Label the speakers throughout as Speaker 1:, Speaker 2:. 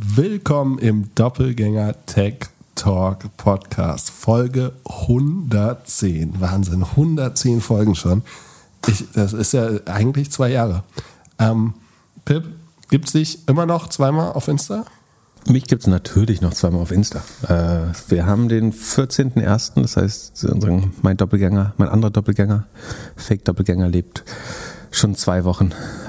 Speaker 1: Willkommen im Doppelgänger Tech Talk Podcast, Folge 110. Wahnsinn, 110 Folgen schon. Das ist ja eigentlich 2 Jahre. Pip, gibt es dich immer noch zweimal auf Insta?
Speaker 2: Mich gibt es natürlich noch zweimal auf Insta. Wir haben den 14.01., das heißt, mein anderer Doppelgänger, Fake-Doppelgänger lebt schon 2 Wochen.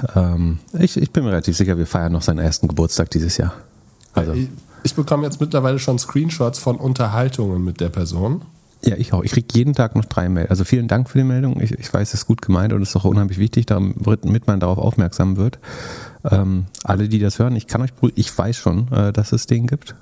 Speaker 2: Ich bin mir relativ sicher, wir feiern noch seinen ersten Geburtstag dieses Jahr. Also.
Speaker 1: Ich bekomme jetzt mittlerweile schon Screenshots von Unterhaltungen mit der Person.
Speaker 2: Ja, ich auch. Ich kriege jeden Tag noch 3 Mails. Also vielen Dank für die Meldung. Ich weiß, es ist gut gemeint und es ist auch unheimlich wichtig, damit man darauf aufmerksam wird. Alle, die das hören, ich weiß schon, dass es den gibt.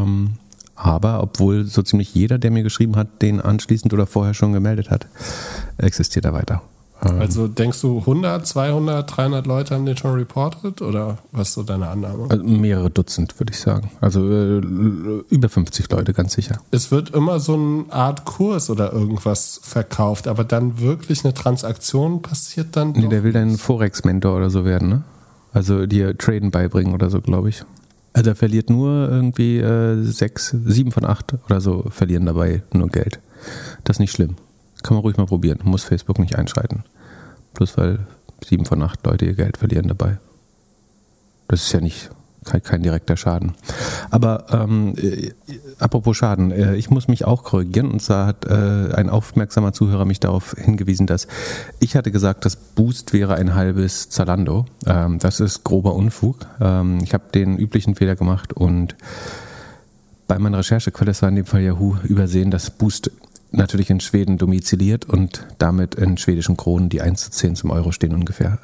Speaker 2: Aber obwohl so ziemlich jeder, der mir geschrieben hat, den anschließend oder vorher schon gemeldet hat, existiert er weiter.
Speaker 1: Also denkst du 100, 200, 300 Leute haben den schon reportet oder was ist so deine Annahme?
Speaker 2: Also mehrere Dutzend, würde ich sagen. Also über 50 Leute, ganz sicher.
Speaker 1: Es wird immer so eine Art Kurs oder irgendwas verkauft, aber dann wirklich eine Transaktion passiert dann doch.
Speaker 2: Nee, der will dein Forex-Mentor oder so werden, ne? Also dir Traden beibringen oder so, glaube ich. Also er verliert nur irgendwie 7 von 8 oder so verlieren dabei nur Geld. Das ist nicht schlimm. Kann man ruhig mal probieren. Muss Facebook nicht einschreiten. Bloß weil 7 von 8 Leute ihr Geld verlieren dabei. Das ist ja nicht kein direkter Schaden. Aber apropos Schaden, ich muss mich auch korrigieren. Und zwar hat ein aufmerksamer Zuhörer mich darauf hingewiesen, dass ich hatte gesagt, das Boost wäre ein halbes Zalando. Das ist grober Unfug. Ich habe den üblichen Fehler gemacht und bei meiner Recherchequelle, das war in dem Fall Yahoo, übersehen, dass Boost natürlich in Schweden domiziliert und damit in schwedischen Kronen, die 1:10 zum Euro stehen ungefähr,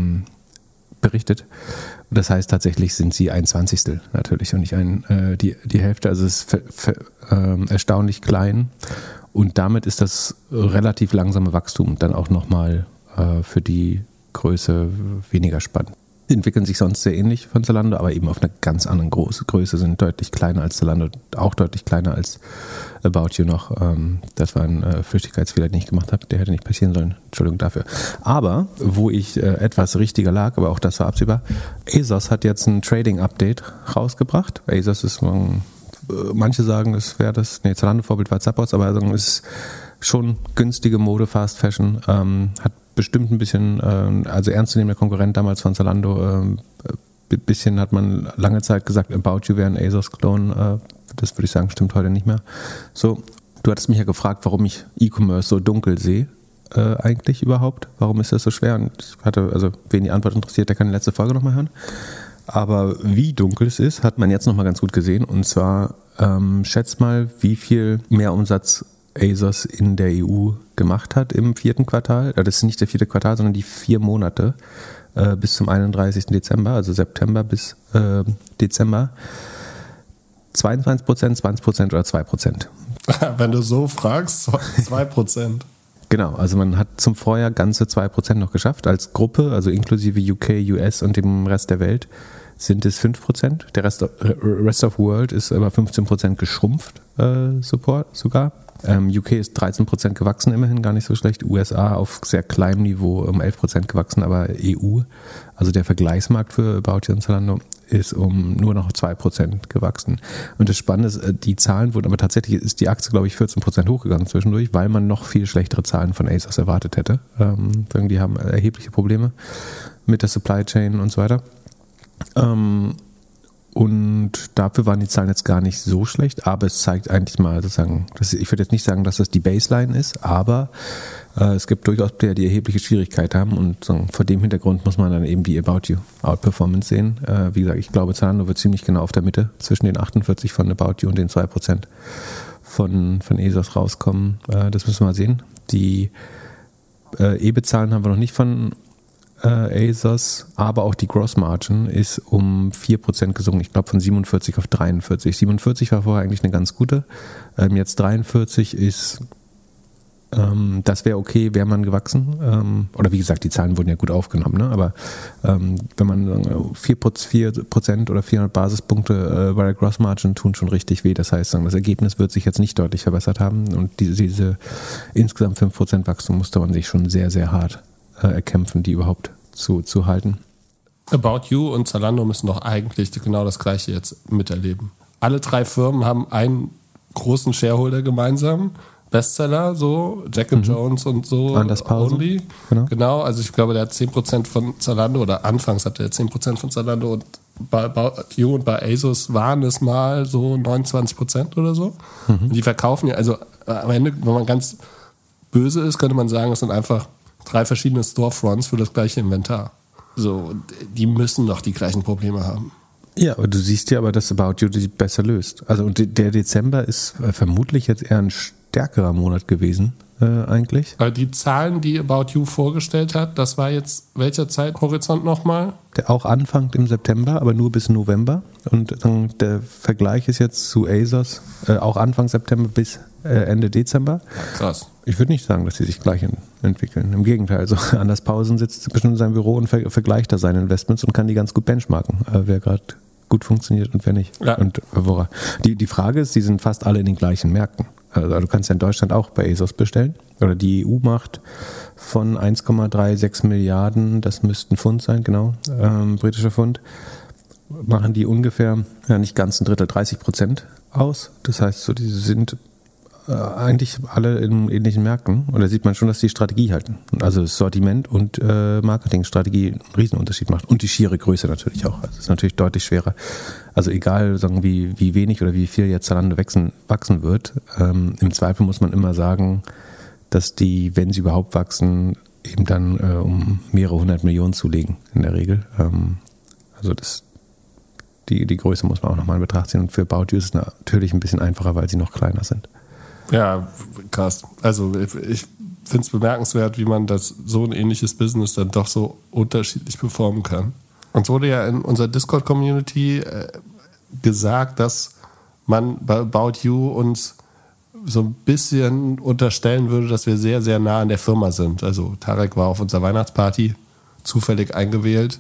Speaker 2: berichtet. Das heißt, tatsächlich sind sie 1/20 natürlich und nicht die Hälfte. Also es ist erstaunlich klein und damit ist das relativ langsame Wachstum dann auch nochmal für die Größe weniger spannend. Entwickeln sich sonst sehr ähnlich von Zalando, aber eben auf einer ganz anderen Größe, sind deutlich kleiner als Zalando, auch deutlich kleiner als About You noch. Das war ein Flüchtigkeitsfehler, den ich gemacht habe, der hätte nicht passieren sollen. Entschuldigung dafür. Aber, wo ich etwas richtiger lag, aber auch das war absehbar, ASOS hat jetzt ein Trading-Update rausgebracht. ASOS ist, manche sagen, das wäre Zalando-Vorbild war Zappos, aber es ist schon günstige Mode, Fast Fashion, hat bestimmt ein bisschen, also ernstzunehmender Konkurrent damals von Zalando, bisschen hat man lange Zeit gesagt, About You wäre ein ASOS-Klon, das würde ich sagen, stimmt heute nicht mehr. So, du hattest mich ja gefragt, warum ich E-Commerce so dunkel sehe, eigentlich überhaupt, warum ist das so schwer? Und ich hatte, also wen die Antwort interessiert, der kann die letzte Folge nochmal hören. Aber wie dunkel es ist, hat man jetzt nochmal ganz gut gesehen und zwar, schätzt mal, wie viel mehr Umsatz ASOS in der EU gemacht hat im 4. Quartal. Das ist nicht der 4. Quartal, sondern die 4 Monate bis zum 31. Dezember, also September bis Dezember. 22%, 20% oder 2%?
Speaker 1: Wenn du so fragst, 2%.
Speaker 2: Genau, also man hat zum Vorjahr ganze 2% noch geschafft. Als Gruppe, also inklusive UK, US und dem Rest der Welt, sind es 5%. Der Rest of World ist aber 15% geschrumpft, sogar. UK ist 13% gewachsen, immerhin gar nicht so schlecht. USA auf sehr kleinem Niveau 11% gewachsen, aber EU, also der Vergleichsmarkt für About You und Zalando, ist um nur noch 2% gewachsen. Und das Spannende ist, die Zahlen wurden, aber tatsächlich ist die Aktie, glaube ich, 14% hochgegangen zwischendurch, weil man noch viel schlechtere Zahlen von ASOS erwartet hätte. Die haben erhebliche Probleme mit der Supply Chain und so weiter. Und dafür waren die Zahlen jetzt gar nicht so schlecht, aber es zeigt eigentlich mal sozusagen, ich würde jetzt nicht sagen, dass das die Baseline ist, aber es gibt durchaus Player, die erhebliche Schwierigkeiten haben und vor dem Hintergrund muss man dann eben die About You Outperformance sehen. Wie gesagt, ich glaube, Zalando wird ziemlich genau auf der Mitte zwischen den 48 von About You und den 2% von ASOS rauskommen. Das müssen wir mal sehen. Die EBIT-Zahlen haben wir noch nicht von ASOS, aber auch die Gross Margin ist um 4% gesunken. Ich glaube von 47 auf 43. 47 war vorher eigentlich eine ganz gute. Jetzt 43 ist, das wäre okay, wäre man gewachsen. Oder wie gesagt, die Zahlen wurden ja gut aufgenommen. Ne? Aber wenn man 4% oder 400 Basispunkte bei der Gross Margin tun schon richtig weh. Das heißt, das Ergebnis wird sich jetzt nicht deutlich verbessert haben. Und diese insgesamt 5% Wachstum musste man sich schon sehr, sehr hart erkämpfen, die überhaupt zu halten.
Speaker 1: About You und Zalando müssen doch eigentlich genau das Gleiche jetzt miterleben. Alle 3 Firmen haben einen großen Shareholder gemeinsam. Bestseller, so, Jack & Jones und so.
Speaker 2: Anders Pausen.
Speaker 1: Only. Genau, also ich glaube, der hat 10% von Zalando oder anfangs hatte er 10% von Zalando und bei About You und bei ASOS waren es mal so 29% oder so. Und die verkaufen ja, also am Ende, wenn man ganz böse ist, könnte man sagen, es sind einfach 3 verschiedene Storefronts für das gleiche Inventar. So, die müssen doch die gleichen Probleme haben.
Speaker 2: Ja, aber du siehst ja aber, dass About You die besser löst. Also und der Dezember ist vermutlich jetzt eher ein stärkerer Monat gewesen, eigentlich.
Speaker 1: Aber die Zahlen, die About You vorgestellt hat, das war jetzt welcher Zeithorizont nochmal?
Speaker 2: Der auch anfängt im September, aber nur bis November. Und dann der Vergleich ist jetzt zu ASOS auch Anfang September bis Ende Dezember.
Speaker 1: Ja, krass.
Speaker 2: Ich würde nicht sagen, dass die sich gleich entwickeln. Im Gegenteil, also Anders Pausen sitzt bestimmt in seinem Büro und vergleicht da seine Investments und kann die ganz gut benchmarken, wer gerade gut funktioniert und wer nicht.
Speaker 1: Ja.
Speaker 2: Und woran. Die Frage ist, die sind fast alle in den gleichen Märkten. Also du kannst ja in Deutschland auch bei ASOS bestellen. Oder die EU macht von 1,36 Milliarden, das müssten Pfund sein, genau, britischer Pfund, machen die ungefähr, ja nicht ganz ein Drittel, 30% aus. Das heißt, so die sind eigentlich alle in ähnlichen Märkten. Und da sieht man schon, dass die Strategie halten. Also das Sortiment und Marketingstrategie einen Riesenunterschied macht. Und die schiere Größe natürlich auch. Also es ist natürlich deutlich schwerer. Also egal, sagen, wie wenig oder wie viel jetzt Zalando wachsen wird, im Zweifel muss man immer sagen, dass die, wenn sie überhaupt wachsen, eben dann um mehrere 100 Millionen zulegen in der Regel. Also die Größe muss man auch nochmal in Betracht ziehen. Und für About You ist es natürlich ein bisschen einfacher, weil sie noch kleiner sind.
Speaker 1: Ja, krass. Also ich finde es bemerkenswert, wie man das so ein ähnliches Business dann doch so unterschiedlich performen kann. Uns wurde ja in unserer Discord-Community gesagt, dass man bei About You uns so ein bisschen unterstellen würde, dass wir sehr, sehr nah an der Firma sind. Also Tarek war auf unserer Weihnachtsparty zufällig eingewählt.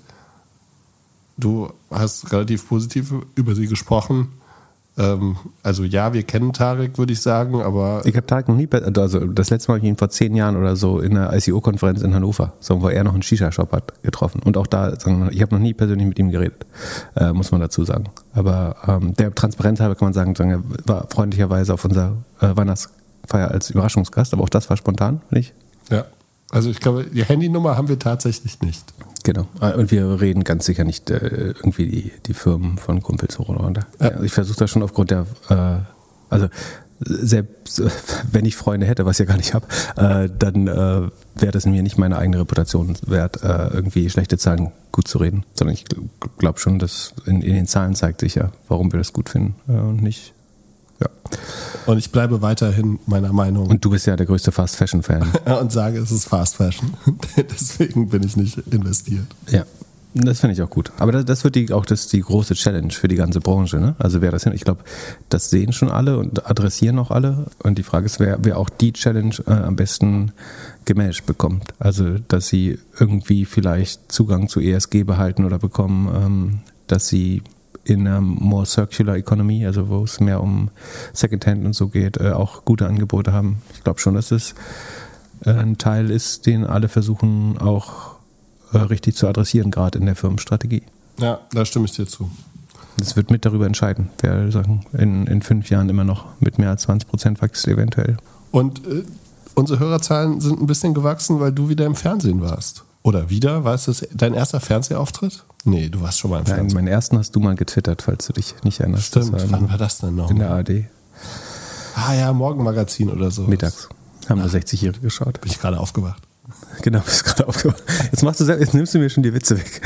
Speaker 1: Du hast relativ positiv über sie gesprochen. Also ja, wir kennen Tarek, würde ich sagen, aber...
Speaker 2: Ich habe Tarek noch nie, also das letzte Mal habe ich ihn vor 10 Jahren oder so in einer ICO-Konferenz in Hannover, wo er noch einen Shisha-Shop hat, getroffen. Und auch da, ich habe noch nie persönlich mit ihm geredet, muss man dazu sagen. Aber der Transparenz halber kann man sagen, er war freundlicherweise auf unserer Weihnachtsfeier als Überraschungsgast, aber auch das war spontan, nicht?
Speaker 1: Ja, also ich glaube, die Handynummer haben wir tatsächlich nicht.
Speaker 2: Genau. Und wir reden ganz sicher nicht irgendwie die Firmen von Kumpels hoch oder runter. Ja. Also ich versuche das schon aufgrund der, also selbst wenn ich Freunde hätte, was ich ja gar nicht habe, dann wäre das mir nicht meine eigene Reputation wert, irgendwie schlechte Zahlen gut zu reden. Sondern ich glaube schon, dass in den Zahlen zeigt sich ja, warum wir das gut finden und nicht. Ja.
Speaker 1: Und ich bleibe weiterhin meiner Meinung.
Speaker 2: Und du bist ja der größte Fast-Fashion-Fan.
Speaker 1: Und sage, es ist Fast-Fashion. Deswegen bin ich nicht investiert.
Speaker 2: Ja, das finde ich auch gut. Aber das wird die große Challenge für die ganze Branche. Ne? Also wer das hin, ich glaube, das sehen schon alle und adressieren auch alle. Und die Frage ist, wer auch die Challenge am besten gemanagt bekommt. Also, dass sie irgendwie vielleicht Zugang zu ESG behalten oder bekommen, dass sie in einer more circular economy, also wo es mehr um Secondhand und so geht, auch gute Angebote haben. Ich glaube schon, dass es ein Teil ist, den alle versuchen auch richtig zu adressieren, gerade in der Firmenstrategie.
Speaker 1: Ja, da stimme ich dir zu.
Speaker 2: Das wird mit darüber entscheiden, wer sagen, in 5 Jahren immer noch mit mehr als 20% wächst eventuell.
Speaker 1: Und unsere Hörerzahlen sind ein bisschen gewachsen, weil du wieder im Fernsehen warst. Oder wieder? War es dein erster Fernsehauftritt? Nee, du warst schon mal im Fernsehen.
Speaker 2: Nein, meinen ersten hast du mal getwittert, falls du dich nicht erinnerst.
Speaker 1: Stimmt, wann war das denn noch?
Speaker 2: In der ARD.
Speaker 1: Ah ja, Morgenmagazin oder so.
Speaker 2: Mittags. Haben nur 60-Jährige geschaut.
Speaker 1: Bin ich gerade aufgewacht.
Speaker 2: Genau, bist gerade aufgewacht. Jetzt nimmst du mir schon die Witze weg.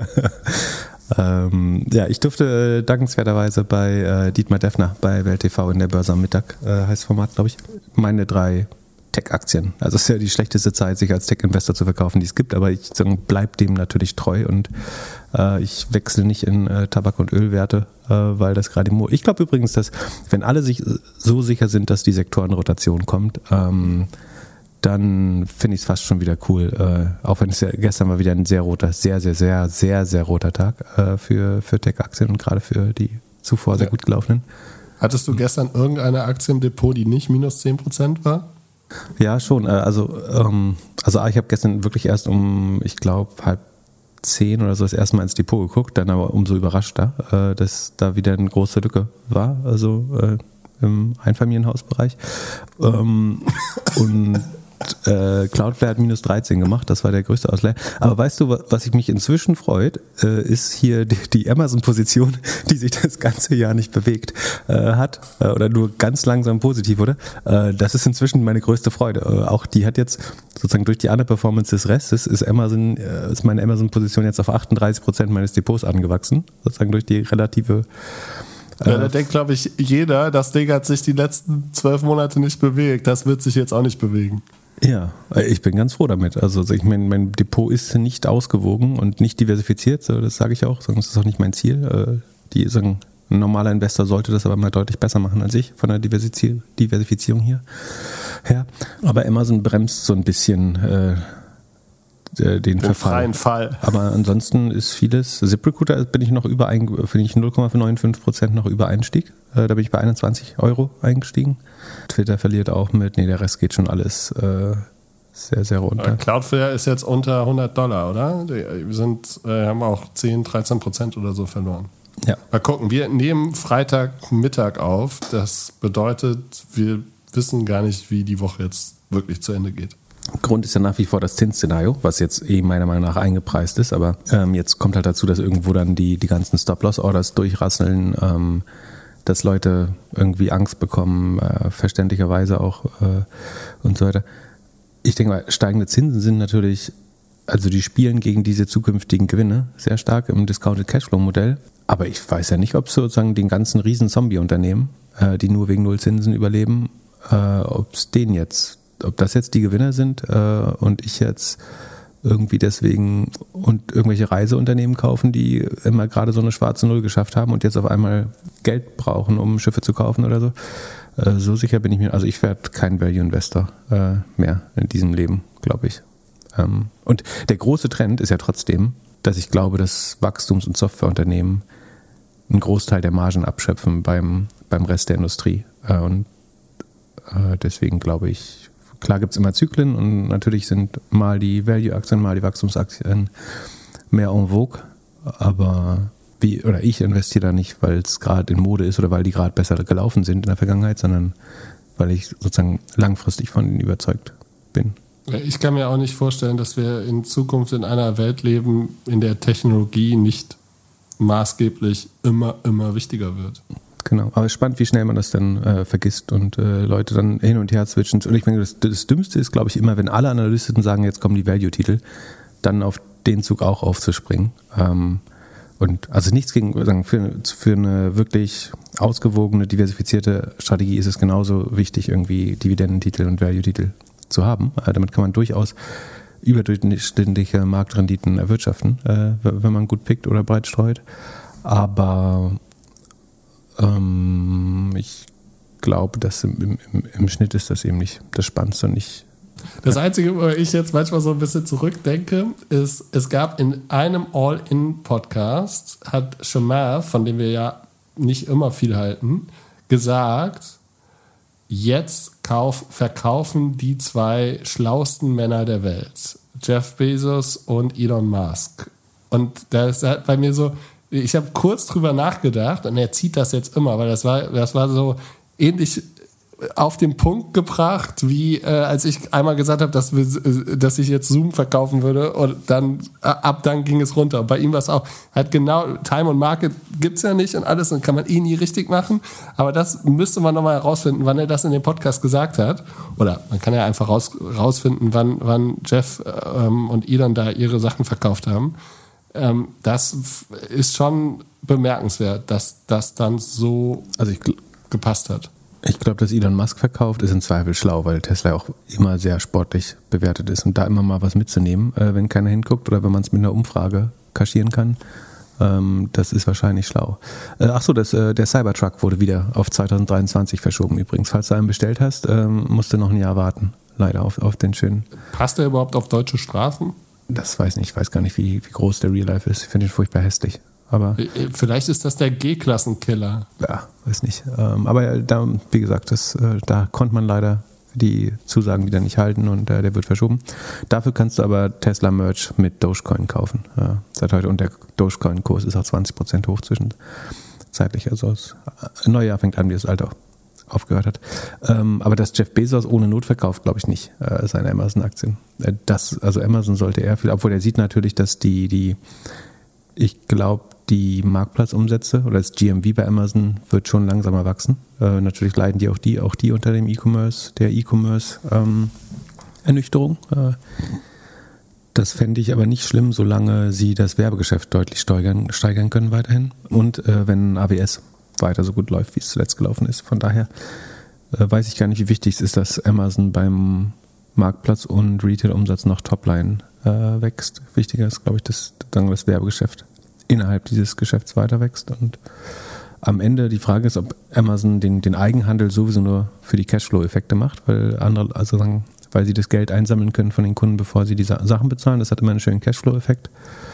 Speaker 2: Ja, ich durfte dankenswerterweise bei Dietmar Deffner bei Welt TV in der Börse am Mittag, heißt Format, glaube ich, meine 3 Tech-Aktien. Also es ist ja die schlechteste Zeit, sich als Tech-Investor zu verkaufen, die es gibt, aber ich bleibe dem natürlich treu und ich wechsle nicht in Tabak- und Ölwerte, weil das gerade ich glaube übrigens, dass wenn alle sich so sicher sind, dass die Sektorenrotation kommt, dann finde ich es fast schon wieder cool, auch wenn es ja gestern war wieder ein sehr roter, sehr, sehr, sehr, sehr, sehr roter Tag für Tech-Aktien und gerade für die zuvor sehr gut gelaufenen.
Speaker 1: Hattest du gestern irgendeine Aktie im Depot, die nicht minus 10% war?
Speaker 2: Ja, schon. Also ich habe gestern wirklich erst um, ich glaube, 2010 oder so das erste Mal ins Depot geguckt, dann aber umso überraschter, dass da wieder eine große Lücke war, also im Einfamilienhausbereich. Und Cloudflare hat minus 13 gemacht, das war der größte Ausleih. Aber weißt du, was ich mich inzwischen freut, ist hier die Amazon-Position, die sich das ganze Jahr nicht bewegt hat oder nur ganz langsam positiv, oder? Das ist inzwischen meine größte Freude. Auch die hat jetzt sozusagen durch die Underperformance des Restes ist meine Amazon-Position jetzt auf 38% meines Depots angewachsen, sozusagen durch die relative.
Speaker 1: Ja, da denkt, glaube ich, jeder, das Ding hat sich die letzten 12 Monate nicht bewegt. Das wird sich jetzt auch nicht bewegen.
Speaker 2: Ja, ich bin ganz froh damit. Also ich meine, mein Depot ist nicht ausgewogen und nicht diversifiziert, so, das sage ich auch. Das ist auch nicht mein Ziel. Ein normaler Investor sollte das aber mal deutlich besser machen als ich von der Diversifizierung hier her. Aber Amazon bremst so ein bisschen den Verfall.
Speaker 1: Freien Fall.
Speaker 2: Aber ansonsten ist vieles. ZipRecruiter bin ich noch finde ich 0,95% noch über Einstieg. Da bin ich bei 21 € eingestiegen. Twitter verliert auch der Rest geht schon alles sehr, sehr runter.
Speaker 1: Cloudflare ist jetzt unter $100, oder? Wir haben auch 10-13% oder so verloren.
Speaker 2: Ja.
Speaker 1: Mal gucken, wir nehmen Freitagmittag auf. Das bedeutet, wir wissen gar nicht, wie die Woche jetzt wirklich zu Ende geht.
Speaker 2: Grund ist ja nach wie vor das Zinsszenario, was jetzt meiner Meinung nach eingepreist ist, aber jetzt kommt halt dazu, dass irgendwo dann die ganzen Stop-Loss-Orders durchrasseln, dass Leute irgendwie Angst bekommen, verständlicherweise auch und so weiter. Ich denke mal, steigende Zinsen sind natürlich, also die spielen gegen diese zukünftigen Gewinne sehr stark im Discounted Cashflow-Modell, aber ich weiß ja nicht, ob sozusagen den ganzen riesen Zombie-Unternehmen, die nur wegen Nullzinsen überleben, ob das jetzt die Gewinner sind und ich jetzt irgendwie deswegen und irgendwelche Reiseunternehmen kaufen, die immer gerade so eine schwarze Null geschafft haben und jetzt auf einmal Geld brauchen, um Schiffe zu kaufen oder so. So sicher bin ich mir, also ich werde kein Value-Investor mehr in diesem Leben, glaube ich. Und der große Trend ist ja trotzdem, dass ich glaube, dass Wachstums- und Softwareunternehmen einen Großteil der Margen abschöpfen beim Rest der Industrie. Und deswegen glaube ich, klar gibt es immer Zyklen und natürlich sind mal die Value-Aktien, mal die Wachstumsaktien mehr en vogue, aber ich investiere da nicht, weil es gerade in Mode ist oder weil die gerade besser gelaufen sind in der Vergangenheit, sondern weil ich sozusagen langfristig von ihnen überzeugt bin.
Speaker 1: Ich kann mir auch nicht vorstellen, dass wir in Zukunft in einer Welt leben, in der Technologie nicht maßgeblich immer wichtiger wird.
Speaker 2: Genau, aber es ist spannend, wie schnell man das dann vergisst und Leute dann hin und her switchen. Und ich meine, das Dümmste ist, glaube ich, immer, wenn alle Analysten sagen, jetzt kommen die Value-Titel, dann auf den Zug auch aufzuspringen. Und also nichts gegen, für eine wirklich ausgewogene, diversifizierte Strategie ist es genauso wichtig, irgendwie Dividendentitel und Value-Titel zu haben. Damit kann man durchaus überdurchschnittliche Marktrenditen erwirtschaften, wenn man gut pickt oder breit streut. Aber ich glaube, dass im Schnitt ist das eben nicht das Spannendste und nicht.
Speaker 1: Das Einzige, wo ich jetzt manchmal so ein bisschen zurückdenke, ist, es gab in einem All-In-Podcast, hat Chemar, von dem wir ja nicht immer viel halten, gesagt, jetzt verkaufen die zwei schlauesten Männer der Welt, Jeff Bezos und Elon Musk. Und da ist halt bei mir so, ich habe kurz drüber nachgedacht und er zieht das jetzt immer, weil das war so ähnlich auf den Punkt gebracht, wie als ich einmal gesagt habe, dass ich jetzt Zoom verkaufen würde und dann ab dann ging es runter. Und bei ihm war es auch, halt genau, Time und Market gibt es ja nicht und alles und kann man nie richtig machen, aber das müsste man nochmal herausfinden, wann er das in dem Podcast gesagt hat. Oder man kann ja einfach rausfinden, wann Jeff und Elon da ihre Sachen verkauft haben. Das ist schon bemerkenswert, dass das dann so gepasst hat.
Speaker 2: Ich glaube, dass Elon Musk verkauft, ist im Zweifel schlau, weil Tesla auch immer sehr sportlich bewertet ist und da immer mal was mitzunehmen, wenn keiner hinguckt oder wenn man es mit einer Umfrage kaschieren kann, das ist wahrscheinlich schlau. Achso, der Cybertruck wurde wieder auf 2023 verschoben übrigens. Falls du einen bestellt hast, musst du noch ein Jahr warten, leider auf den schönen.
Speaker 1: Passt der überhaupt auf deutsche Straßen?
Speaker 2: Das weiß nicht, ich weiß gar nicht, wie groß der Real Life ist. Ich finde ihn furchtbar hässlich. Aber
Speaker 1: vielleicht ist das der G-Klassenkiller.
Speaker 2: Ja, weiß nicht. Aber da, wie gesagt, da konnte man leider die Zusagen, die dann nicht halten und der wird verschoben. Dafür kannst du aber Tesla-Merch mit Dogecoin kaufen. Seit heute. Und der Dogecoin-Kurs ist auch 20% hoch zwischenzeitlich. Also das neue Jahr fängt an, wie das alte aufgehört hat. Aber dass Jeff Bezos ohne Not verkauft, glaube ich nicht, seine Amazon-Aktien. Also Amazon sollte eher viel, obwohl er sieht natürlich, dass ich glaube, die Marktplatzumsätze oder das GMV bei Amazon wird schon langsamer wachsen. Natürlich leiden die auch die unter dem der E-Commerce-Ernüchterung. Das fände ich aber nicht schlimm, solange sie das Werbegeschäft deutlich steigern können weiterhin und wenn AWS weiter so gut läuft, wie es zuletzt gelaufen ist. Von daher weiß ich gar nicht, wie wichtig es ist, dass Amazon beim Marktplatz- und Retail-Umsatz noch Topline wächst. Wichtiger ist, glaube ich, das Werbegeschäft innerhalb dieses Geschäfts weiter wächst. Und am Ende die Frage ist, ob Amazon den Eigenhandel sowieso nur für die Cashflow-Effekte macht, weil sie das Geld einsammeln können von den Kunden, bevor sie die Sachen bezahlen. Das hat immer einen schönen Cashflow-Effekt.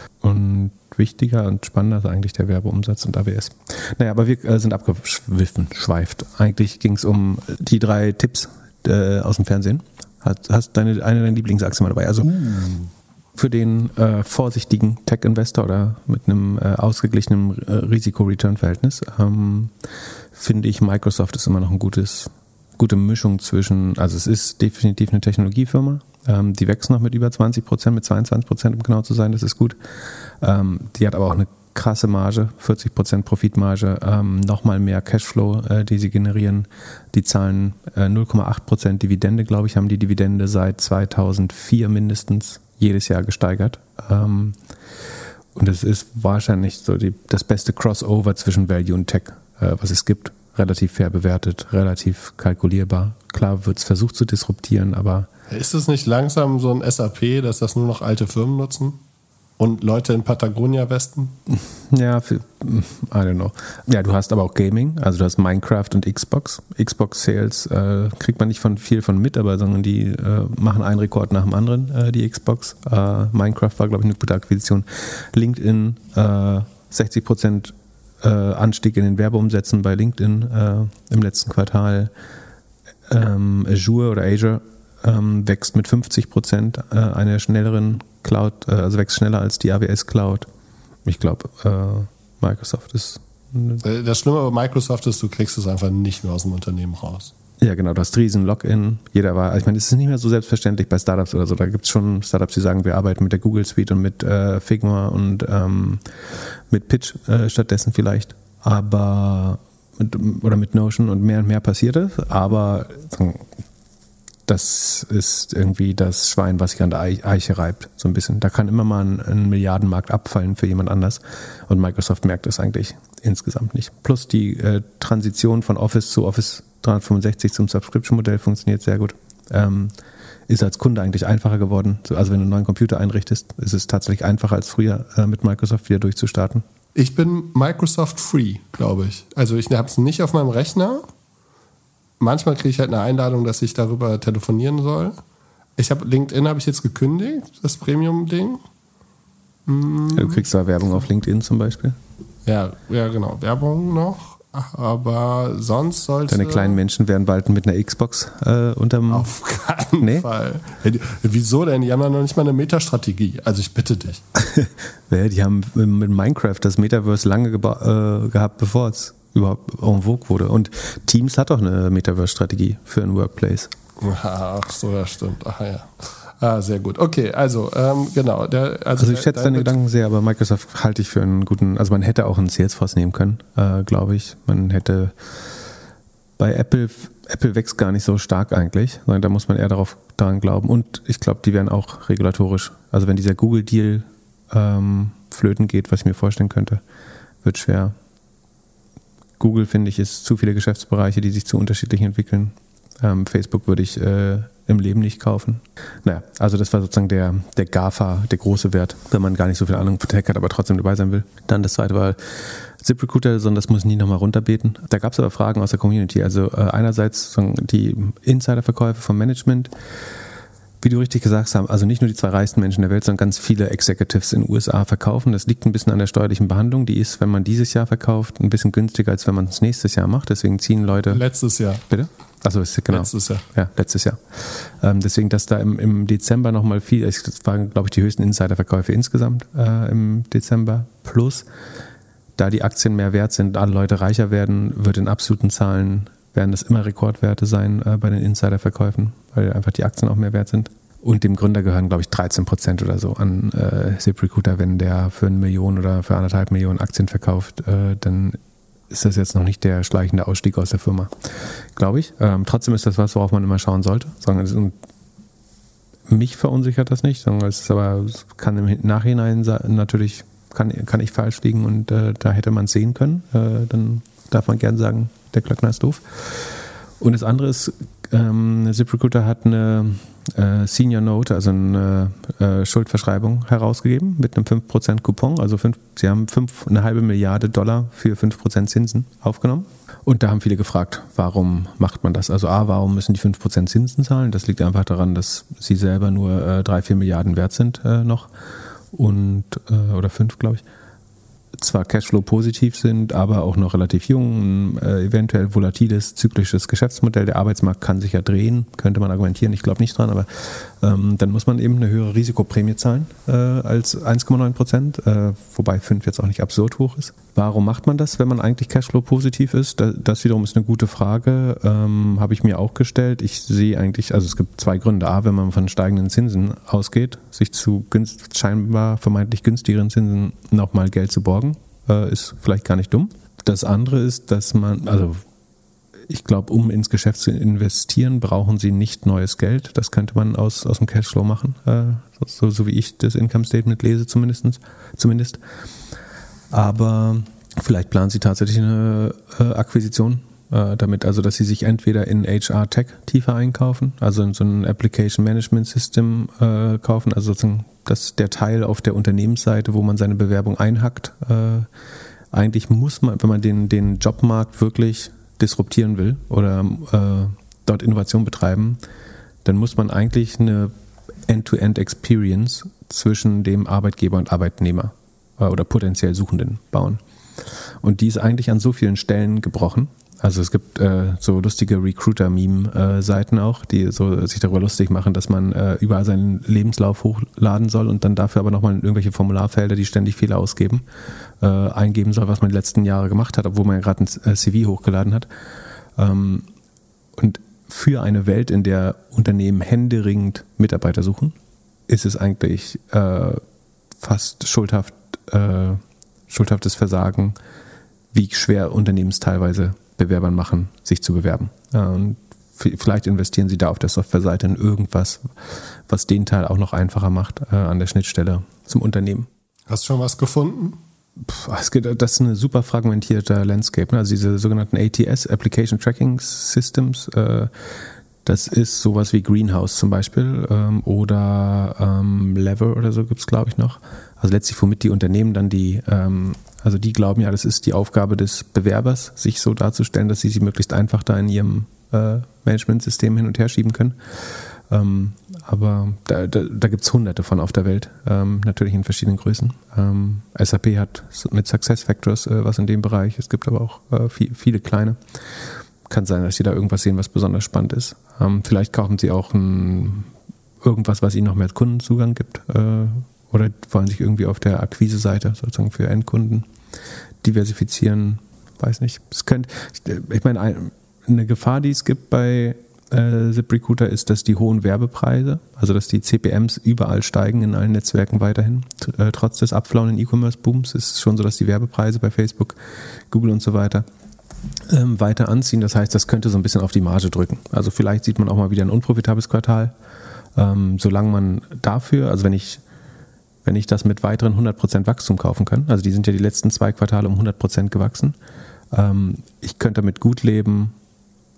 Speaker 2: Und wichtiger und spannender ist eigentlich der Werbeumsatz und AWS. Naja, aber wir sind abgeschweift. Eigentlich ging es um die 3 Tipps aus dem Fernsehen. Hast eine deiner Lieblingsaktien mal dabei? Also für den vorsichtigen Tech-Investor oder mit einem ausgeglichenen Risiko-Return-Verhältnis finde ich, Microsoft ist immer noch eine gute Mischung zwischen, also es ist definitiv eine Technologiefirma, die wächst noch mit über 20%, mit 22%, um genau zu sein, das ist gut. Die hat aber auch eine krasse Marge, 40% Profitmarge, nochmal mehr Cashflow, die sie generieren. Die zahlen 0,8% Dividende, glaube ich, haben die Dividende seit 2004 mindestens jedes Jahr gesteigert. Und es ist wahrscheinlich so das beste Crossover zwischen Value und Tech, was es gibt. Relativ fair bewertet, relativ kalkulierbar. Klar wird es versucht zu disruptieren, aber...
Speaker 1: Ist es nicht langsam so ein SAP, dass das nur noch alte Firmen nutzen? Und Leute in Patagonia-Westen?
Speaker 2: Ja, I don't know. Ja, du hast aber auch Gaming, also du hast Minecraft und Xbox. Xbox-Sales kriegt man nicht viel von mit, aber sondern die machen einen Rekord nach dem anderen, die Xbox. Minecraft war, glaube ich, eine gute Akquisition. LinkedIn, 60% Anstieg in den Werbeumsätzen bei LinkedIn im letzten Quartal. Azure wächst mit 50%, einer schnelleren Cloud, also wächst schneller als die AWS Cloud. Ich glaube, Microsoft ist...
Speaker 1: Das Schlimme bei Microsoft ist, du kriegst es einfach nicht mehr aus dem Unternehmen raus.
Speaker 2: Ja, genau, du hast riesen Login. Ich meine, es ist nicht mehr so selbstverständlich bei Startups oder so. Da gibt es schon Startups, die sagen, wir arbeiten mit der Google Suite und mit Figma und mit Pitch stattdessen vielleicht. Aber mit Notion und mehr passiert es. Aber das ist irgendwie das Schwein, was sich an der Eiche reibt, so ein bisschen. Da kann immer mal ein Milliardenmarkt abfallen für jemand anders. Und Microsoft merkt das eigentlich insgesamt nicht. Plus die Transition von Office zu Office 365 zum Subscription-Modell funktioniert sehr gut. Ist als Kunde eigentlich einfacher geworden. Also wenn du einen neuen Computer einrichtest, ist es tatsächlich einfacher als früher mit Microsoft wieder durchzustarten.
Speaker 1: Ich bin Microsoft Free, glaube ich. Also ich habe es nicht auf meinem Rechner. Manchmal kriege ich halt eine Einladung, dass ich darüber telefonieren soll. LinkedIn habe ich jetzt gekündigt, das Premium-Ding.
Speaker 2: Du kriegst da Werbung auf LinkedIn zum Beispiel?
Speaker 1: Ja, genau. Werbung noch. Aber sonst sollte...
Speaker 2: Deine kleinen Menschen werden bald mit einer Xbox unterm...
Speaker 1: Auf keinen Fall. Wieso denn? Die haben ja noch nicht mal eine Metastrategie. Also ich bitte dich.
Speaker 2: Die haben mit Minecraft das Metaverse lange gehabt, bevor es überhaupt en vogue wurde. Und Teams hat auch eine Metaverse-Strategie für ein Workplace.
Speaker 1: Ach so, das stimmt. Ach ja. Sehr gut. Okay, also genau.
Speaker 2: Also ich schätze deine Gedanken sehr, aber Microsoft halte ich für einen guten, also man hätte auch einen Salesforce nehmen können, glaube ich. Man hätte bei Apple wächst gar nicht so stark eigentlich, sondern da muss man eher daran glauben. Und ich glaube, die werden auch regulatorisch, also wenn dieser Google-Deal flöten geht, was ich mir vorstellen könnte, wird schwer. Google, finde ich, ist zu viele Geschäftsbereiche, die sich zu unterschiedlich entwickeln. Facebook würde ich im Leben nicht kaufen. Naja, also das war sozusagen der GAFA, der große Wert, wenn man gar nicht so viel Ahnung von Tech hat, aber trotzdem dabei sein will. Dann das zweite war ZipRecruiter, sondern das muss ich nie nochmal runterbeten. Da gab es aber Fragen aus der Community. Also einerseits die Insiderverkäufe vom Management wie du richtig gesagt hast, also nicht nur die 2 reichsten Menschen der Welt, sondern ganz viele Executives in den USA verkaufen. Das liegt ein bisschen an der steuerlichen Behandlung. Die ist, wenn man dieses Jahr verkauft, ein bisschen günstiger, als wenn man es nächstes Jahr macht. Deswegen ziehen Leute...
Speaker 1: Letztes Jahr.
Speaker 2: Bitte? Achso, genau.
Speaker 1: Letztes Jahr.
Speaker 2: Ja, letztes Jahr. Deswegen, dass da im Dezember nochmal viel, das waren, glaube ich, die höchsten Insiderverkäufe insgesamt im Dezember. Plus, da die Aktien mehr wert sind, alle Leute reicher werden, wird in absoluten Zahlen, werden das immer Rekordwerte sein bei den Insiderverkäufen, weil einfach die Aktien auch mehr wert sind. Und dem Gründer gehören, glaube ich, 13% oder so an ZipRecruiter. Wenn der für 1 Million oder für 1,5 Millionen Aktien verkauft, dann ist das jetzt noch nicht der schleichende Ausstieg aus der Firma, glaube ich. Trotzdem ist das was, worauf man immer schauen sollte. Mich verunsichert das nicht, es kann im Nachhinein natürlich, kann ich falsch liegen und da hätte man es sehen können. Dann darf man gern sagen, der Klöckner ist doof. Und das andere ist, ZipRecruiter hat eine Senior Note, also eine Schuldverschreibung herausgegeben mit einem 5% Coupon. Also sie haben eine halbe Milliarde $5 für 5% Zinsen aufgenommen. Und da haben viele gefragt, warum macht man das? Also warum müssen die 5% Zinsen zahlen? Das liegt einfach daran, dass sie selber nur 3-4 Milliarden wert sind noch. Oder 5, glaube ich. Zwar Cashflow positiv sind, aber auch noch relativ jung, eventuell volatiles, zyklisches Geschäftsmodell. Der Arbeitsmarkt kann sich ja drehen, könnte man argumentieren. Ich glaube nicht dran, aber dann muss man eben eine höhere Risikoprämie zahlen als 1,9%, wobei 5 jetzt auch nicht absurd hoch ist. Warum macht man das, wenn man eigentlich Cashflow positiv ist? Das wiederum ist eine gute Frage, habe ich mir auch gestellt. Ich sehe eigentlich, also es gibt 2 Gründe. A, wenn man von steigenden Zinsen ausgeht, sich zu scheinbar vermeintlich günstigeren Zinsen nochmal Geld zu borgen, ist vielleicht gar nicht dumm. Das andere ist, dass ich glaube, um ins Geschäft zu investieren, brauchen sie nicht neues Geld. Das könnte man aus dem Cashflow machen, so wie ich das Income Statement lese zumindest. Aber vielleicht planen sie tatsächlich eine Akquisition damit, also dass sie sich entweder in HR Tech tiefer einkaufen, also in so ein Application Management System kaufen, also sozusagen der Teil auf der Unternehmensseite, wo man seine Bewerbung einhackt. Eigentlich muss man, wenn man den Jobmarkt wirklich disruptieren will oder dort Innovation betreiben, dann muss man eigentlich eine End-to-End-Experience zwischen dem Arbeitgeber und Arbeitnehmer oder potenziell Suchenden bauen. Und die ist eigentlich an so vielen Stellen gebrochen. Also es gibt so lustige Recruiter-Meme-Seiten auch, die so sich darüber lustig machen, dass man überall seinen Lebenslauf hochladen soll und dann dafür aber nochmal in irgendwelche Formularfelder, die ständig Fehler ausgeben, eingeben soll, was man die letzten Jahre gemacht hat, obwohl man ja gerade ein CV hochgeladen hat. Und für eine Welt, in der Unternehmen händeringend Mitarbeiter suchen, ist es eigentlich fast schuldhaftes Versagen, wie schwer Unternehmen es teilweise Bewerbern machen, sich zu bewerben. Und vielleicht investieren sie da auf der Softwareseite in irgendwas, was den Teil auch noch einfacher macht an der Schnittstelle zum Unternehmen.
Speaker 1: Hast du schon was gefunden?
Speaker 2: Das ist eine super fragmentierte Landscape. Also diese sogenannten ATS, Application Tracking Systems, das ist sowas wie Greenhouse zum Beispiel oder Lever oder so gibt es, glaube ich, noch. Also letztlich, womit die Unternehmen dann die glauben ja, das ist die Aufgabe des Bewerbers, sich so darzustellen, dass sie möglichst einfach da in ihrem Managementsystem hin und her schieben können. Aber da gibt es Hunderte von auf der Welt, natürlich in verschiedenen Größen. SAP hat mit SuccessFactors was in dem Bereich, es gibt aber auch viele kleine. Kann sein, dass sie da irgendwas sehen, was besonders spannend ist. Vielleicht kaufen sie auch irgendwas, was ihnen noch mehr Kundenzugang gibt oder wollen sich irgendwie auf der Akquise-Seite sozusagen für Endkunden diversifizieren. Weiß nicht. Ich meine, eine Gefahr, die es gibt bei ZipRecruiter ist, dass die hohen Werbepreise, also dass die CPMs überall steigen in allen Netzwerken weiterhin. Trotz des abflauenden E-Commerce-Booms ist es schon so, dass die Werbepreise bei Facebook, Google und so weiter weiter anziehen. Das heißt, das könnte so ein bisschen auf die Marge drücken. Also vielleicht sieht man auch mal wieder ein unprofitables Quartal. Solange man dafür, also wenn ich das mit weiteren 100% Wachstum kaufen kann, also die sind ja die letzten 2 Quartale um 100% gewachsen, ich könnte damit gut leben,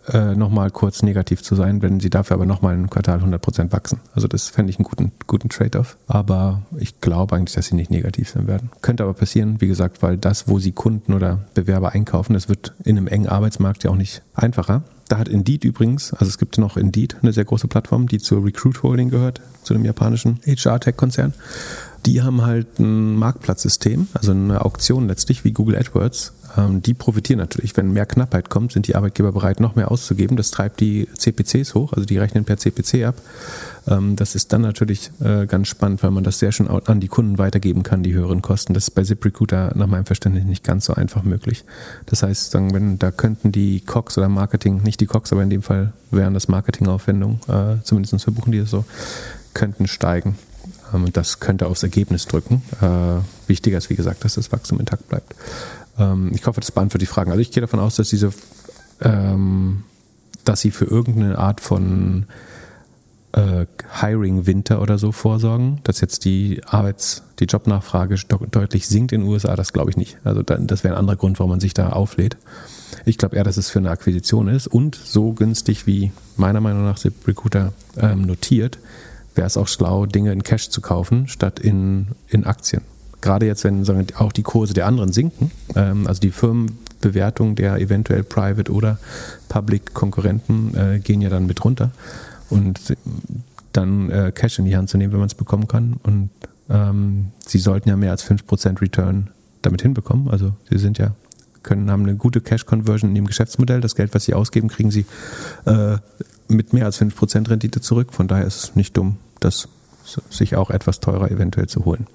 Speaker 2: nochmal kurz negativ zu sein, wenn sie dafür aber nochmal ein Quartal 100% wachsen. Also das fände ich einen guten Trade-off. Aber ich glaube eigentlich, dass sie nicht negativ sein werden. Könnte aber passieren, wie gesagt, weil das, wo sie Kunden oder Bewerber einkaufen, das wird in einem engen Arbeitsmarkt ja auch nicht einfacher. Da hat Indeed übrigens, also es gibt noch Indeed, eine sehr große Plattform, die zur Recruit Holding gehört, zu dem japanischen HR-Tech-Konzern. Die haben halt ein Marktplatzsystem, also eine Auktion letztlich wie Google AdWords. Die profitieren natürlich. Wenn mehr Knappheit kommt, sind die Arbeitgeber bereit, noch mehr auszugeben. Das treibt die CPCs hoch, also die rechnen per CPC ab. Das ist dann natürlich ganz spannend, weil man das sehr schön an die Kunden weitergeben kann, die höheren Kosten. Das ist bei ZipRecruiter nach meinem Verständnis nicht ganz so einfach möglich. Das heißt, da könnten die COGS oder Marketing, nicht die COGS, aber in dem Fall wären das Marketingaufwendungen, zumindest verbuchen die das so, könnten steigen. Und das könnte aufs Ergebnis drücken. Wichtiger ist, wie gesagt, dass das Wachstum intakt bleibt. Ich hoffe, das beantwortet die Fragen. Also ich gehe davon aus, dass dass sie für irgendeine Art von Hiring-Winter oder so vorsorgen, dass jetzt die Jobnachfrage deutlich sinkt in den USA, das glaube ich nicht. Also das wäre ein anderer Grund, warum man sich da auflädt. Ich glaube eher, dass es für eine Akquisition ist und so günstig wie meiner Meinung nach ZipRecruiter notiert, wäre es auch schlau, Dinge in Cash zu kaufen, statt in Aktien. Gerade jetzt, wenn auch die Kurse der anderen sinken, also die Firmenbewertung der eventuell Private oder Public Konkurrenten gehen ja dann mit runter. Und dann Cash in die Hand zu nehmen, wenn man es bekommen kann. Und sie sollten ja mehr als 5% Return damit hinbekommen. Also sie haben eine gute Cash-Conversion in ihrem Geschäftsmodell. Das Geld, was sie ausgeben, kriegen sie mit mehr als 5% Rendite zurück. Von daher ist es nicht dumm, das sich auch etwas teurer eventuell zu holen.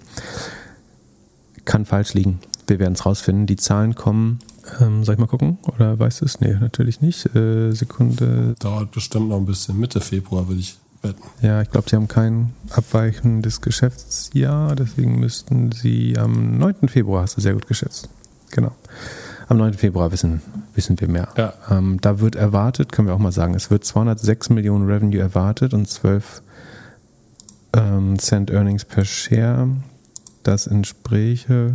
Speaker 2: Kann falsch liegen. Wir werden es rausfinden. Die Zahlen kommen, soll ich mal gucken? Oder weißt du es? Nee, natürlich nicht. Sekunde.
Speaker 1: Dauert bestimmt noch ein bisschen. Mitte Februar würde ich wetten.
Speaker 2: Ja, ich glaube, sie haben kein abweichendes Geschäftsjahr. Deswegen müssten sie am 9. Februar, hast du sehr gut geschätzt. Genau. Am 9. Februar wissen wir mehr.
Speaker 1: Ja.
Speaker 2: Da wird erwartet, können wir auch mal sagen, es wird 206 Millionen Revenue erwartet und 12 Cent Earnings per Share. Das entspräche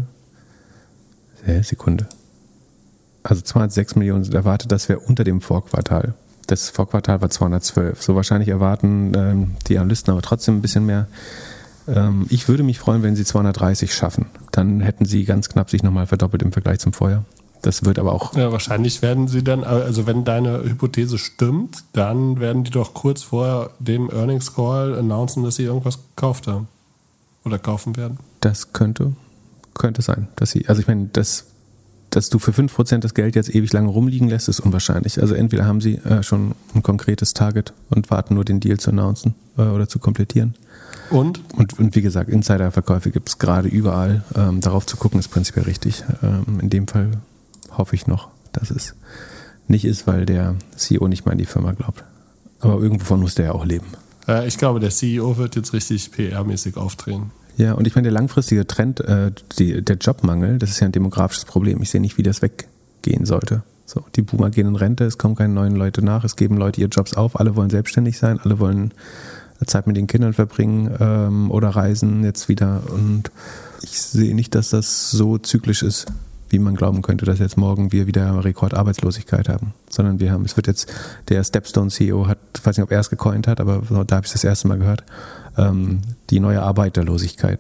Speaker 2: Sekunde. Also 206 Millionen sind erwartet, das wäre unter dem Vorquartal. Das Vorquartal war 212. So wahrscheinlich erwarten die Analysten aber trotzdem ein bisschen mehr. Ich würde mich freuen, wenn sie 230 schaffen. Dann hätten sie ganz knapp sich nochmal verdoppelt im Vergleich zum Vorjahr. Das wird aber auch...
Speaker 1: Ja, wahrscheinlich werden sie dann, also wenn deine Hypothese stimmt, dann werden die doch kurz vor dem Earnings Call announcen, dass sie irgendwas gekauft haben. Oder kaufen werden.
Speaker 2: Das könnte sein. Also ich meine, dass du für 5% das Geld jetzt ewig lange rumliegen lässt, ist unwahrscheinlich. Also entweder haben sie schon ein konkretes Target und warten nur den Deal zu announcen oder zu komplettieren. Und wie gesagt, Insiderverkäufe gibt es gerade überall. Darauf zu gucken ist prinzipiell richtig. In dem Fall hoffe ich noch, dass es nicht ist, weil der CEO nicht mal an die Firma glaubt. Aber irgendwovon muss der ja auch leben.
Speaker 1: Ich glaube, der CEO wird jetzt richtig PR-mäßig aufdrehen.
Speaker 2: Ja, und ich meine, der langfristige Trend, der Jobmangel, das ist ja ein demografisches Problem. Ich sehe nicht, wie das weggehen sollte. So, die Boomer gehen in Rente, es kommen keine neuen Leute nach, es geben Leute ihre Jobs auf, alle wollen selbstständig sein, alle wollen Zeit mit den Kindern verbringen oder reisen jetzt wieder. Und ich sehe nicht, dass das so zyklisch ist, wie man glauben könnte, dass jetzt morgen wir wieder Rekordarbeitslosigkeit haben. Sondern es wird jetzt, der Stepstone-CEO hat, ich weiß nicht, ob er es gecoint hat, aber da habe ich das erste Mal gehört, die neue Arbeiterlosigkeit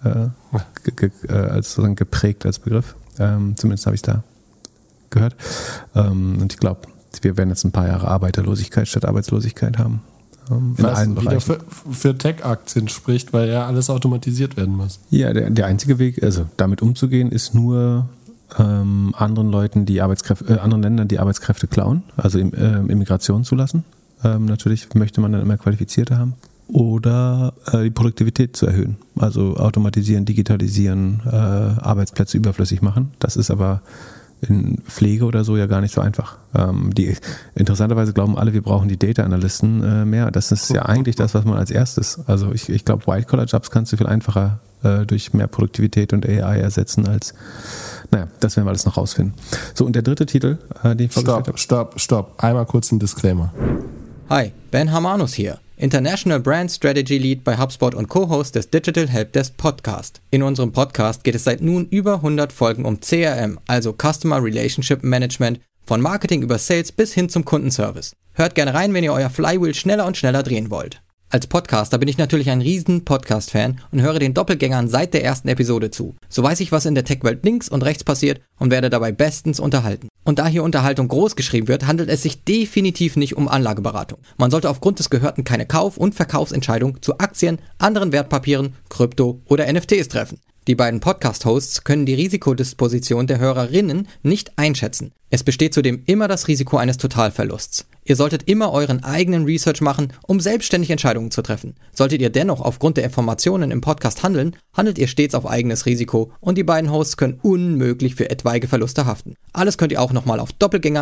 Speaker 2: als sozusagen geprägt als Begriff. Zumindest habe ich es da gehört. Und ich glaube, wir werden jetzt ein paar Jahre Arbeiterlosigkeit statt Arbeitslosigkeit haben.
Speaker 1: Was wieder für Tech-Aktien spricht, weil ja alles automatisiert werden muss.
Speaker 2: Ja, der einzige Weg, also damit umzugehen, ist nur anderen Ländern die Arbeitskräfte klauen, also Immigration zulassen. Natürlich möchte man dann immer Qualifizierte haben. Oder die Produktivität zu erhöhen. Also automatisieren, digitalisieren, Arbeitsplätze überflüssig machen. Das ist aber in Pflege oder so ja gar nicht so einfach. Interessanterweise glauben alle, wir brauchen die Data-Analysten mehr. Das ist ja eigentlich das, was man als erstes, also ich glaube, White-Collar-Jobs kannst du viel einfacher durch mehr Produktivität und AI ersetzen als, das werden wir alles noch rausfinden. So, und der dritte Titel, den ich vorgestellt habe.
Speaker 1: Stopp. Einmal kurz ein Disclaimer.
Speaker 3: Hi, Ben Hamanus hier, International Brand Strategy Lead bei HubSpot und Co-Host des Digital Helpdesk Podcast. In unserem Podcast geht es seit nun über 100 Folgen um CRM, also Customer Relationship Management, Von Marketing über Sales bis hin zum Kundenservice. Hört gerne rein, wenn ihr euer Flywheel schneller und schneller drehen wollt. Als Podcaster bin ich natürlich ein riesen Podcast-Fan und höre den Doppelgängern seit der ersten Episode zu. So weiß ich, was in der Tech-Welt links und rechts passiert und werde dabei bestens unterhalten. Und da hier Unterhaltung groß geschrieben wird, handelt es sich definitiv nicht um Anlageberatung. Man sollte aufgrund des Gehörten keine Kauf- und Verkaufsentscheidung zu Aktien, anderen Wertpapieren, Krypto oder NFTs treffen. Die beiden Podcast-Hosts können die Risikodisposition der Hörerinnen nicht einschätzen. Es besteht zudem immer das Risiko eines Totalverlusts. Ihr solltet immer euren eigenen Research machen, um selbstständig Entscheidungen zu treffen. Solltet ihr dennoch aufgrund der Informationen im Podcast handeln, handelt ihr stets auf eigenes Risiko und die beiden Hosts können unmöglich für etwaige Verluste haften. Alles könnt ihr auch nochmal auf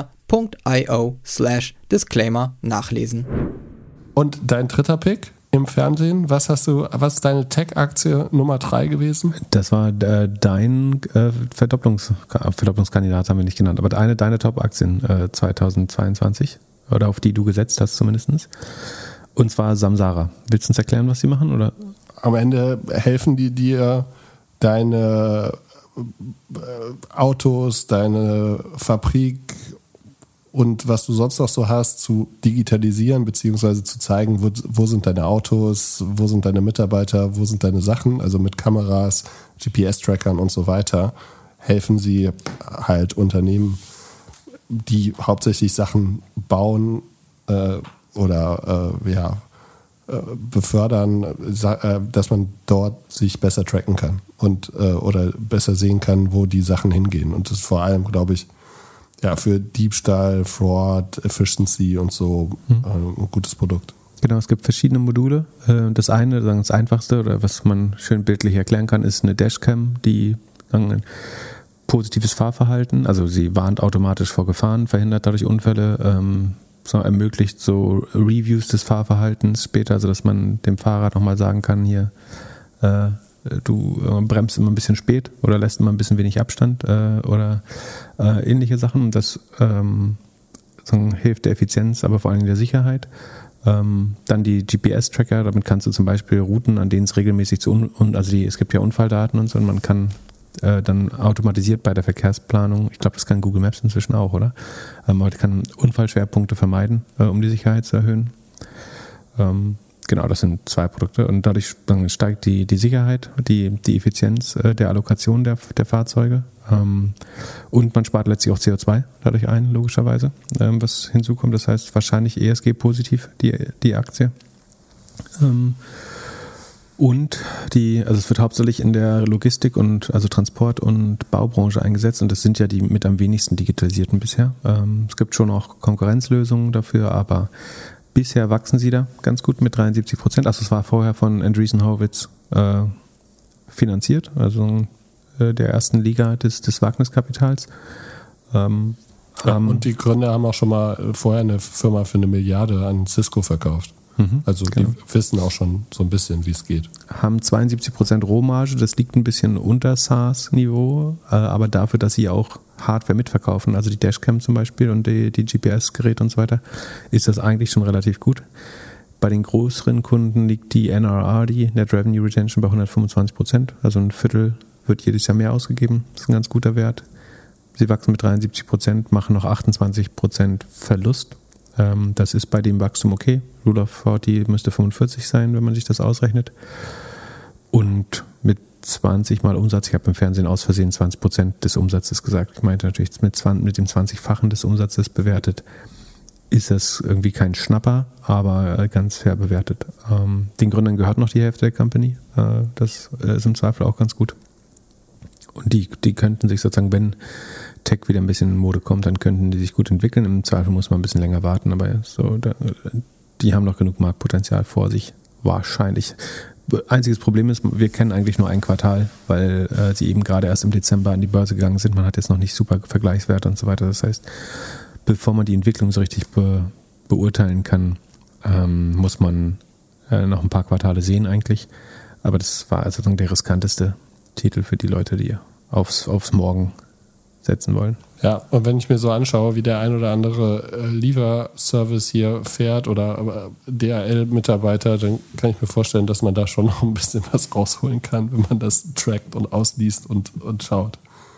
Speaker 3: doppelgänger.io/disclaimer nachlesen.
Speaker 1: Und dein dritter Pick im Fernsehen, was ist deine Tech-Aktie Nummer 3 gewesen?
Speaker 2: Das war dein Verdopplungskandidat, haben wir nicht genannt, aber deine Top-Aktien 2022 oder auf die du gesetzt hast zumindest. Und zwar Samsara. Willst du uns erklären, was sie machen? Oder?
Speaker 1: Am Ende helfen die dir, deine Autos, deine Fabrik und was du sonst noch so hast, zu digitalisieren, beziehungsweise zu zeigen, wo sind deine Autos, wo sind deine Mitarbeiter, wo sind deine Sachen, also mit Kameras, GPS-Trackern und so weiter, helfen sie halt Unternehmen, die hauptsächlich Sachen bauen befördern, dass man dort sich besser tracken kann und oder besser sehen kann, wo die Sachen hingehen. Und das ist vor allem, glaube ich, für Diebstahl, Fraud, Efficiency und so ein gutes Produkt.
Speaker 2: Genau, es gibt verschiedene Module. Das eine, das einfachste, oder was man schön bildlich erklären kann, ist eine Dashcam, die ein positives Fahrverhalten, also sie warnt automatisch vor Gefahren, verhindert dadurch Unfälle, ermöglicht so Reviews des Fahrverhaltens später, sodass man dem Fahrer nochmal sagen kann, hier, du bremst immer ein bisschen spät oder lässt immer ein bisschen wenig Abstand oder ähnliche Sachen. Das hilft der Effizienz, aber vor allem der Sicherheit. Dann die GPS-Tracker, damit kannst du zum Beispiel Routen, an denen es regelmäßig es gibt ja Unfalldaten und so, und man kann dann automatisiert bei der Verkehrsplanung, ich glaube, das kann Google Maps inzwischen auch, oder? Heute kann Unfallschwerpunkte vermeiden, um die Sicherheit zu erhöhen. Genau, das sind zwei Produkte und dadurch steigt die Sicherheit, die Effizienz der Allokation der Fahrzeuge und man spart letztlich auch CO2 dadurch ein, logischerweise, was hinzukommt. Das heißt wahrscheinlich ESG-positiv, die Aktie. Und es wird hauptsächlich in der Logistik und also Transport- und Baubranche eingesetzt und das sind ja die mit am wenigsten digitalisierten bisher. Es gibt schon auch Konkurrenzlösungen dafür, aber bisher wachsen sie da ganz gut mit 73%. Also es war vorher von Andreessen Horowitz finanziert, also der ersten Liga des Wagniskapitals.
Speaker 1: Und die Gründer haben auch schon mal vorher eine Firma für 1 Milliarde an Cisco verkauft. Also genau. Die wissen auch schon so ein bisschen, wie es geht.
Speaker 2: Haben 72% Rohmarge, das liegt ein bisschen unter SaaS-Niveau, aber dafür, dass sie auch Hardware mitverkaufen, also die Dashcam zum Beispiel und die GPS-Geräte und so weiter, ist das eigentlich schon relativ gut. Bei den größeren Kunden liegt die NRR, die Net Revenue Retention, bei 125%, also ein Viertel wird jedes Jahr mehr ausgegeben, das ist ein ganz guter Wert. Sie wachsen mit 73%, machen noch 28% Verlust. Das ist bei dem Wachstum okay. Rule of 40 müsste 45 sein, wenn man sich das ausrechnet. Und mit 20 Mal Umsatz, ich habe im Fernsehen aus Versehen 20% des Umsatzes gesagt, ich meinte natürlich mit dem 20-fachen des Umsatzes bewertet, ist das irgendwie kein Schnapper, aber ganz fair bewertet. Den Gründern gehört noch die Hälfte der Company. Das ist im Zweifel auch ganz gut. Und die könnten sich sozusagen, wenn Tech wieder ein bisschen in Mode kommt, dann könnten die sich gut entwickeln. Im Zweifel muss man ein bisschen länger warten, aber die haben noch genug Marktpotenzial vor sich, wahrscheinlich. Einziges Problem ist, wir kennen eigentlich nur ein Quartal, weil sie eben gerade erst im Dezember an die Börse gegangen sind. Man hat jetzt noch nicht super Vergleichswerte und so weiter. Das heißt, bevor man die Entwicklung so richtig beurteilen kann, muss man noch ein paar Quartale sehen eigentlich. Aber das war also der riskanteste Titel für die Leute, die aufs Morgen setzen wollen.
Speaker 1: Ja, und wenn ich mir so anschaue, wie der ein oder andere Lieferservice hier fährt oder DHL-Mitarbeiter, dann kann ich mir vorstellen, dass man da schon noch ein bisschen was rausholen kann, wenn man das trackt und ausliest und schaut.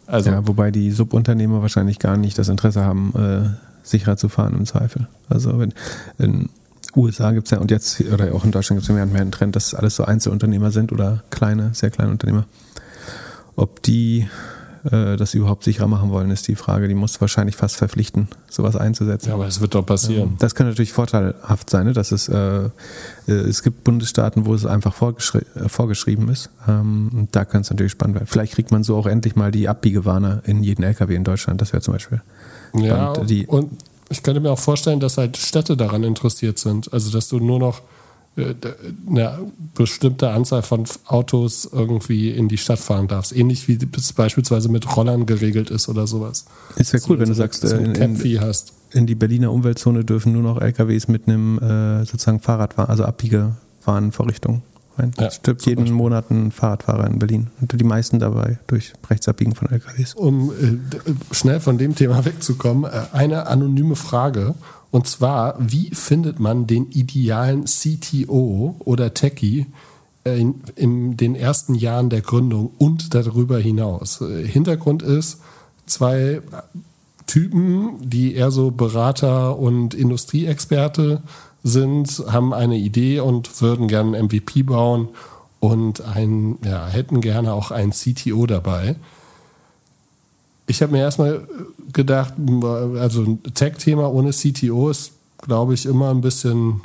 Speaker 1: Also,
Speaker 2: ja, wobei die Subunternehmer wahrscheinlich gar nicht das Interesse haben, sicherer zu fahren im Zweifel. Also wenn in USA gibt es ja, und jetzt, oder auch in Deutschland gibt es ja mehr und mehr einen Trend, dass alles so Einzelunternehmer sind oder kleine, sehr kleine Unternehmer. Ob die das überhaupt sicherer machen wollen, ist die Frage. Die muss wahrscheinlich fast verpflichten, sowas einzusetzen.
Speaker 1: Ja, aber es wird doch passieren.
Speaker 2: Das kann natürlich vorteilhaft sein, ne? Dass es gibt Bundesstaaten, wo es einfach vorgeschrieben ist. Und da kann es natürlich spannend werden. Vielleicht kriegt man so auch endlich mal die Abbiegewarner in jeden LKW in Deutschland. Das wäre zum Beispiel
Speaker 1: ja,
Speaker 2: spannend.
Speaker 1: und ich könnte mir auch vorstellen, dass halt Städte daran interessiert sind. Also, dass du nur noch eine bestimmte Anzahl von Autos irgendwie in die Stadt fahren darfst. Ähnlich wie es beispielsweise mit Rollern geregelt ist oder sowas.
Speaker 2: Es wäre cool, wenn du sagst, in die Berliner Umweltzone dürfen nur noch LKWs mit einem sozusagen Fahrradfahren, also Abbiegewarnvorrichtung rein. Es stirbt jeden Monat ein Fahrradfahrer in Berlin. Und die meisten dabei durch Rechtsabbiegen von LKWs.
Speaker 1: Um schnell von dem Thema wegzukommen, eine anonyme Frage. Und zwar, wie findet man den idealen CTO oder Techie in den ersten Jahren der Gründung und darüber hinaus? Hintergrund ist, 2 Typen, die eher so Berater und Industrieexperte sind, haben eine Idee und würden gerne ein MVP bauen und hätten gerne auch einen CTO dabei. Ich habe mir erstmal gedacht, also ein Tech-Thema ohne CTO ist, glaube ich, immer ein bisschen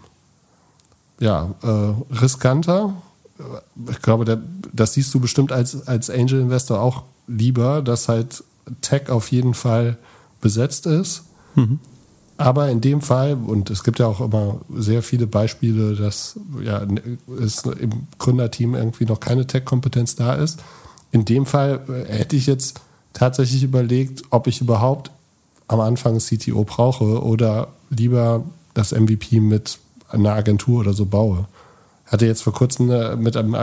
Speaker 1: riskanter. Ich glaube, das siehst du bestimmt als Angel-Investor auch lieber, dass halt Tech auf jeden Fall besetzt ist. Mhm. Aber in dem Fall, und es gibt ja auch immer sehr viele Beispiele, dass es im Gründerteam irgendwie noch keine Tech-Kompetenz da ist. In dem Fall hätte ich jetzt tatsächlich überlegt, ob ich überhaupt am Anfang ein CTO brauche oder lieber das MVP mit einer Agentur oder so baue. Hatte jetzt vor kurzem mit einer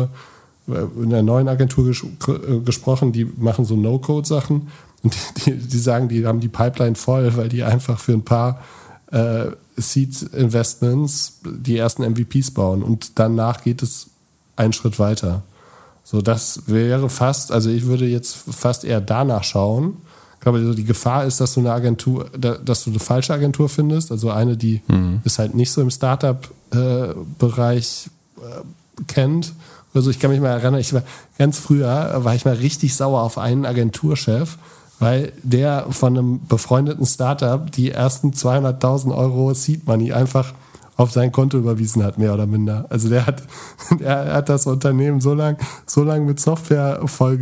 Speaker 1: neuen Agentur gesprochen, die machen so No-Code-Sachen und die sagen, die haben die Pipeline voll, weil die einfach für ein paar Seed-Investments die ersten MVPs bauen und danach geht es einen Schritt weiter. So, das wäre fast, also ich würde jetzt fast eher danach schauen. Ich glaube, die Gefahr ist, dass du eine falsche Agentur findest. Also eine, die ist halt nicht so im Startup-Bereich kennt. Also ich kann mich mal erinnern, ganz früher war ich mal richtig sauer auf einen Agenturchef, weil der von einem befreundeten Startup die ersten 200.000 Euro Seed Money einfach auf sein Konto überwiesen hat, mehr oder minder. Also der hat das Unternehmen so lang mit Software voll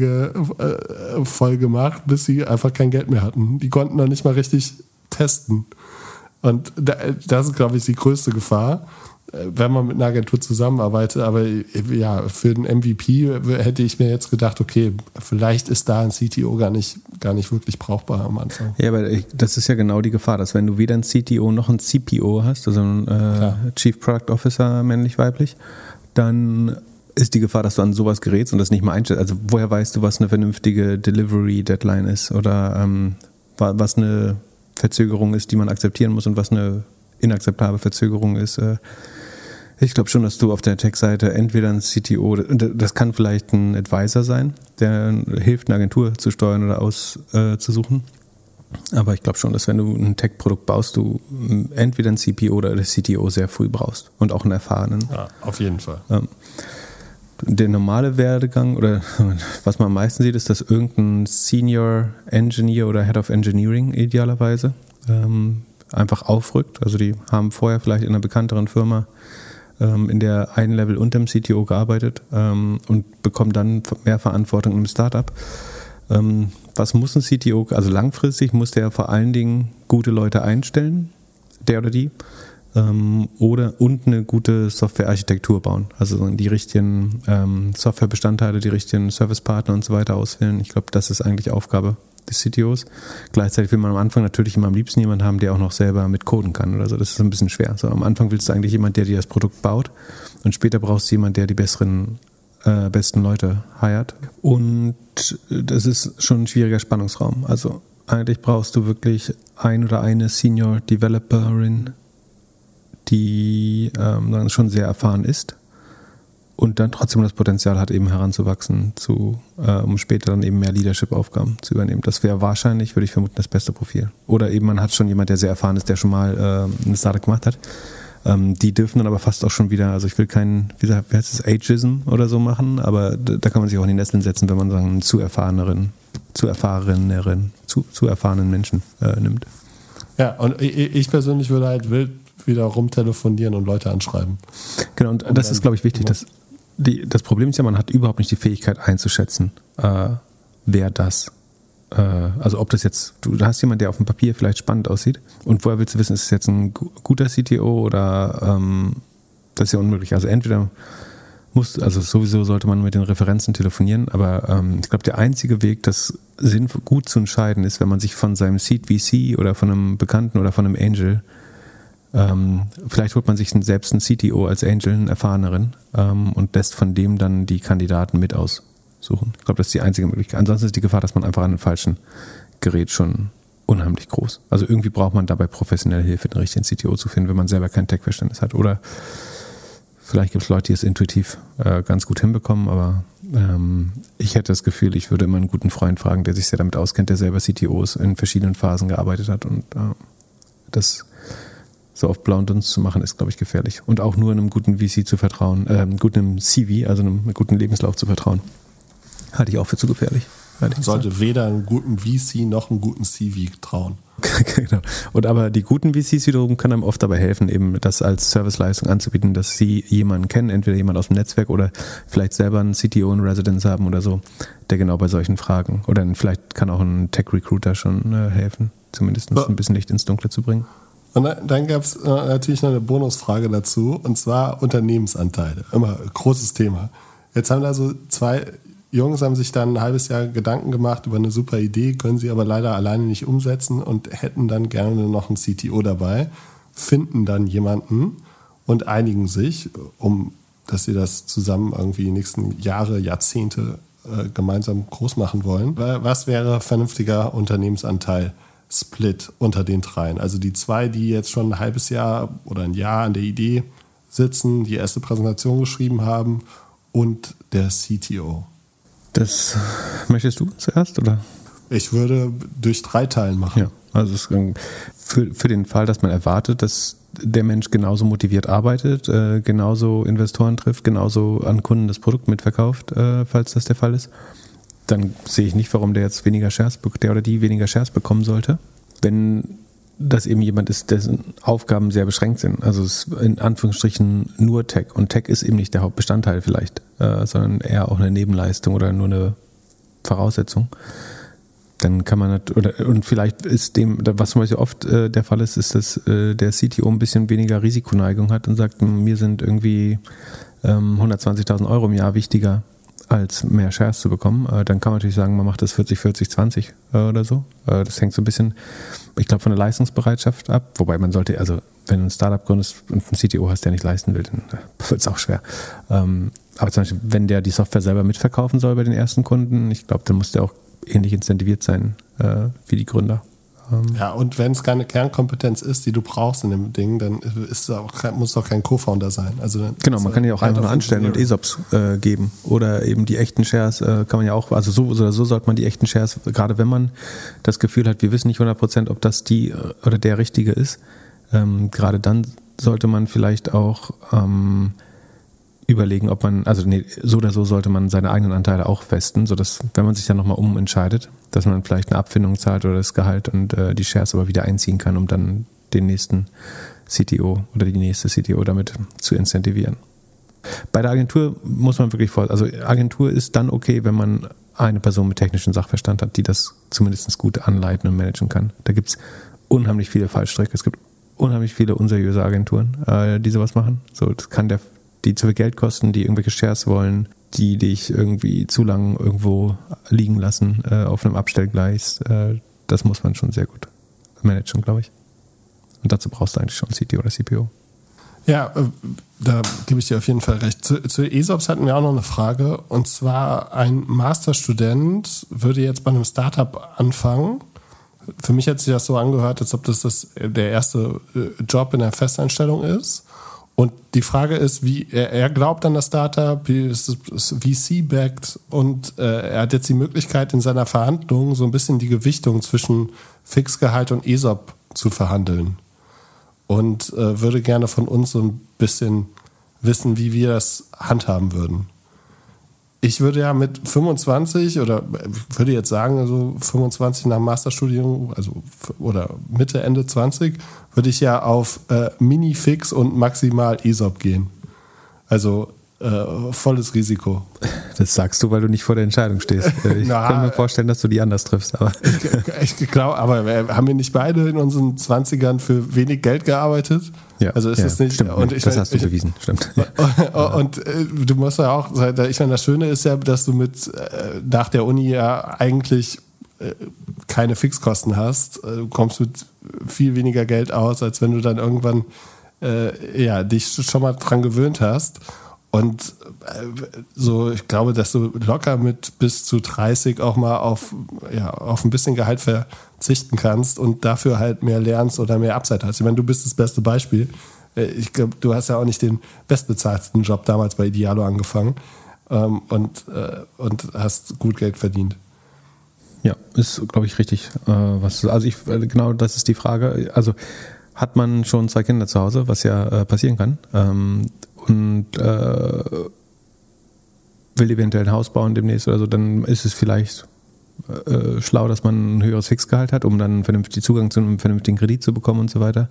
Speaker 1: gemacht, bis sie einfach kein Geld mehr hatten. Die konnten noch nicht mal richtig testen. Und das ist, glaube ich, die größte Gefahr, wenn man mit einer Agentur zusammenarbeitet. Aber ja, für den MVP hätte ich mir jetzt gedacht, okay, vielleicht ist da ein CTO gar nicht wirklich brauchbar am Anfang.
Speaker 2: Ja, aber das ist ja genau die Gefahr, dass wenn du weder ein CTO noch ein CPO hast, also ein Chief Product Officer, männlich-weiblich, dann ist die Gefahr, dass du an sowas gerätst und das nicht mal einstellst. Also woher weißt du, was eine vernünftige Delivery-Deadline ist oder was eine Verzögerung ist, die man akzeptieren muss und was eine inakzeptable Verzögerung ist. Ich glaube schon, dass du auf der Tech-Seite entweder ein CTO, das kann vielleicht ein Advisor sein, der hilft, eine Agentur zu steuern oder auszusuchen. Aber ich glaube schon, dass wenn du ein Tech-Produkt baust, du entweder ein CPO oder ein CTO sehr früh brauchst und auch einen erfahrenen.
Speaker 1: Ja, auf jeden Fall.
Speaker 2: Der normale Werdegang oder was man am meisten sieht, ist, dass irgendein Senior Engineer oder Head of Engineering idealerweise einfach aufrückt. Also die haben vorher vielleicht in einer bekannteren Firma in der einen Level unter dem CTO gearbeitet und bekommen dann mehr Verantwortung im Startup. Was muss ein CTO, also langfristig muss der vor allen Dingen gute Leute einstellen, der oder die, und eine gute Softwarearchitektur bauen. Also die richtigen Softwarebestandteile, die richtigen Servicepartner und so weiter auswählen. Ich glaube, das ist eigentlich Aufgabe des CTOs. Gleichzeitig will man am Anfang natürlich immer am liebsten jemanden haben, der auch noch selber mit coden kann oder so. Das ist ein bisschen schwer. So, am Anfang willst du eigentlich jemanden, der dir das Produkt baut und später brauchst du jemanden, der die besten Leute hired. Und das ist schon ein schwieriger Spannungsraum. Also eigentlich brauchst du wirklich ein oder eine Senior Developerin, die dann schon sehr erfahren ist und dann trotzdem das Potenzial hat, eben heranzuwachsen, um später dann eben mehr Leadership-Aufgaben zu übernehmen. Das wäre wahrscheinlich, würde ich vermuten, das beste Profil. Oder eben man hat schon jemand, der sehr erfahren ist, der schon mal eine Startup gemacht hat. Die dürfen dann aber fast auch schon wieder, also ich will keinen, wie heißt es, Ageism oder so machen, aber da kann man sich auch in die Nesseln setzen, wenn man sagen, einen zu erfahrenen Menschen nimmt.
Speaker 1: Ja, und ich persönlich würde halt wild wieder rumtelefonieren und Leute anschreiben.
Speaker 2: Genau, und das ist, glaube ich, wichtig. Das Problem ist ja, man hat überhaupt nicht die Fähigkeit einzuschätzen, wer das, also ob das jetzt, du hast jemanden, der auf dem Papier vielleicht spannend aussieht und woher willst du wissen, ist es jetzt ein guter CTO oder das ist ja unmöglich. Also entweder sowieso sollte man mit den Referenzen telefonieren, aber ich glaube, der einzige Weg, das gut zu entscheiden ist, wenn man sich von seinem Seed VC oder von einem Bekannten oder von einem Angel, vielleicht holt man sich selbst einen CTO als Angel, einen erfahreneren, und lässt von dem dann die Kandidaten mit aussuchen. Ich glaube, das ist die einzige Möglichkeit. Ansonsten ist die Gefahr, dass man einfach an einem falschen Gerät schon unheimlich groß. Also irgendwie braucht man dabei professionelle Hilfe, den richtigen CTO zu finden, wenn man selber kein Tech-Verständnis hat. Oder vielleicht gibt es Leute, die es intuitiv ganz gut hinbekommen, aber ich hätte das Gefühl, ich würde immer einen guten Freund fragen, der sich sehr damit auskennt, der selber CTOs in verschiedenen Phasen gearbeitet hat, und das so auf blau und dunst zu machen, ist, glaube ich, gefährlich. Und auch nur einem guten VC zu vertrauen, guten CV, also einem guten Lebenslauf zu vertrauen, halte ich auch für zu gefährlich.
Speaker 1: Man sollte weder einen guten VC noch einen guten CV trauen.
Speaker 2: Genau. Und aber die guten VCs wiederum können einem oft dabei helfen, eben das als Serviceleistung anzubieten, dass sie jemanden kennen, entweder jemand aus dem Netzwerk oder vielleicht selber einen CTO in Residence haben oder so, der genau bei solchen Fragen, oder vielleicht kann auch ein Tech-Recruiter schon helfen, zumindest ein bisschen Licht ins Dunkle zu bringen.
Speaker 1: Und dann gab es natürlich noch eine Bonusfrage dazu, und zwar Unternehmensanteile. Immer ein großes Thema. Jetzt haben da so zwei Jungs, haben sich dann ein halbes Jahr Gedanken gemacht über eine super Idee, können sie aber leider alleine nicht umsetzen und hätten dann gerne noch einen CTO dabei, finden dann jemanden und einigen sich, dass sie das zusammen irgendwie die nächsten Jahre, Jahrzehnte gemeinsam groß machen wollen. Was wäre vernünftiger Unternehmensanteil? Split unter den dreien. Also die zwei, die jetzt schon ein halbes Jahr oder ein Jahr an der Idee sitzen, die erste Präsentation geschrieben haben, und der CTO.
Speaker 2: Das möchtest du zuerst, oder?
Speaker 1: Ich würde durch 3 teilen machen.
Speaker 2: Ja, also für den Fall, dass man erwartet, dass der Mensch genauso motiviert arbeitet, genauso Investoren trifft, genauso an Kunden das Produkt mitverkauft, falls das der Fall ist, dann sehe ich nicht, warum der jetzt weniger Shares bekommen sollte. Wenn das eben jemand ist, dessen Aufgaben sehr beschränkt sind, also es ist in Anführungsstrichen nur Tech, und Tech ist eben nicht der Hauptbestandteil vielleicht, sondern eher auch eine Nebenleistung oder nur eine Voraussetzung, dann kann man und vielleicht ist was zum Beispiel oft der Fall ist, dass der CTO ein bisschen weniger Risikoneigung hat und sagt, mir sind irgendwie 120.000 Euro im Jahr wichtiger, als mehr Shares zu bekommen. Dann kann man natürlich sagen, man macht das 40-40-20 oder so. Das hängt so ein bisschen, ich glaube, von der Leistungsbereitschaft ab. Wobei man sollte, also wenn du ein Startup gründest und einen CTO hast, der nicht leisten will, dann wird es auch schwer. Aber zum Beispiel, wenn der die Software selber mitverkaufen soll bei den ersten Kunden, ich glaube, dann muss der auch ähnlich incentiviert sein wie die Gründer.
Speaker 1: Ja, und wenn es keine Kernkompetenz ist, die du brauchst in dem Ding, dann muss es auch kein Co-Founder sein. Also
Speaker 2: genau, man kann ja auch einfach nur anstellen und ESOPs geben. Oder eben die echten Shares kann man ja auch, also so oder so sollte man die echten Shares, gerade wenn man das Gefühl hat, wir wissen nicht 100%, ob das die oder der Richtige ist, gerade dann sollte man vielleicht auch überlegen, ob man, so oder so sollte man seine eigenen Anteile auch festen, sodass, wenn man sich dann nochmal umentscheidet, dass man vielleicht eine Abfindung zahlt oder das Gehalt und die Shares aber wieder einziehen kann, um dann den nächsten CTO oder die nächste CTO damit zu incentivieren. Bei der Agentur muss man wirklich Agentur ist dann okay, wenn man eine Person mit technischem Sachverstand hat, die das zumindest gut anleiten und managen kann. Da gibt es unheimlich viele Fallstricke. Es gibt unheimlich viele unseriöse Agenturen, die sowas machen. So, das kann die zu viel Geld kosten, die irgendwelche Shares wollen, die dich irgendwie zu lang irgendwo liegen lassen auf einem Abstellgleis. Das muss man schon sehr gut managen, glaube ich. Und dazu brauchst du eigentlich schon CTO oder CPO.
Speaker 1: Ja, da gebe ich dir auf jeden Fall recht. Zu ESOPs hatten wir auch noch eine Frage. Und zwar, ein Masterstudent würde jetzt bei einem Startup anfangen. Für mich hat sich das so angehört, als ob das der erste Job in der Festeinstellung ist. Und die Frage ist, wie er glaubt an das Startup, es ist VC-backed und er hat jetzt die Möglichkeit in seiner Verhandlung so ein bisschen die Gewichtung zwischen Fixgehalt und ESOP zu verhandeln. Und würde gerne von uns so ein bisschen wissen, wie wir das handhaben würden. Ich würde ja mit 25 oder würde jetzt sagen, also 25 nach dem Masterstudium, also oder Mitte, Ende 20, würde ich ja auf Mini-Fix und maximal ESOP gehen. Also volles Risiko.
Speaker 2: Das sagst du, weil du nicht vor der Entscheidung stehst. Ich kann mir vorstellen, dass du die anders triffst. Aber
Speaker 1: ich glaube, aber haben wir nicht beide in unseren 20ern für wenig Geld gearbeitet?
Speaker 2: Ja,
Speaker 1: also ist es nicht.
Speaker 2: Stimmt,
Speaker 1: und
Speaker 2: das hast du bewiesen, stimmt.
Speaker 1: Und du musst ja auch, ich meine, das Schöne ist ja, dass du nach der Uni ja eigentlich keine Fixkosten hast. Du kommst mit viel weniger Geld aus, als wenn du dann irgendwann dich schon mal dran gewöhnt hast. Und so, ich glaube, dass du locker mit bis zu 30 auch mal auf ein bisschen Gehalt verzichten kannst und dafür halt mehr lernst oder mehr Upside hast. Ich meine, du bist das beste Beispiel. Ich glaube, du hast ja auch nicht den bestbezahlten Job damals bei Idealo angefangen und hast gut Geld verdient.
Speaker 2: Ja, ist, glaube ich, richtig. Genau das ist die Frage. Also hat man schon 2 Kinder zu Hause, was ja passieren kann, und will eventuell ein Haus bauen demnächst oder so, dann ist es vielleicht schlau, dass man ein höheres Fixgehalt hat, um dann vernünftig Zugang zu einem vernünftigen Kredit zu bekommen und so weiter.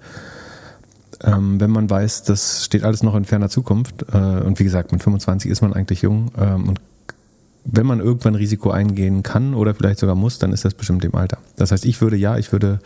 Speaker 2: Wenn man weiß, das steht alles noch in ferner Zukunft und wie gesagt, mit 25 ist man eigentlich jung und wenn man irgendwann Risiko eingehen kann oder vielleicht sogar muss, dann ist das bestimmt im Alter. Das heißt, ich würde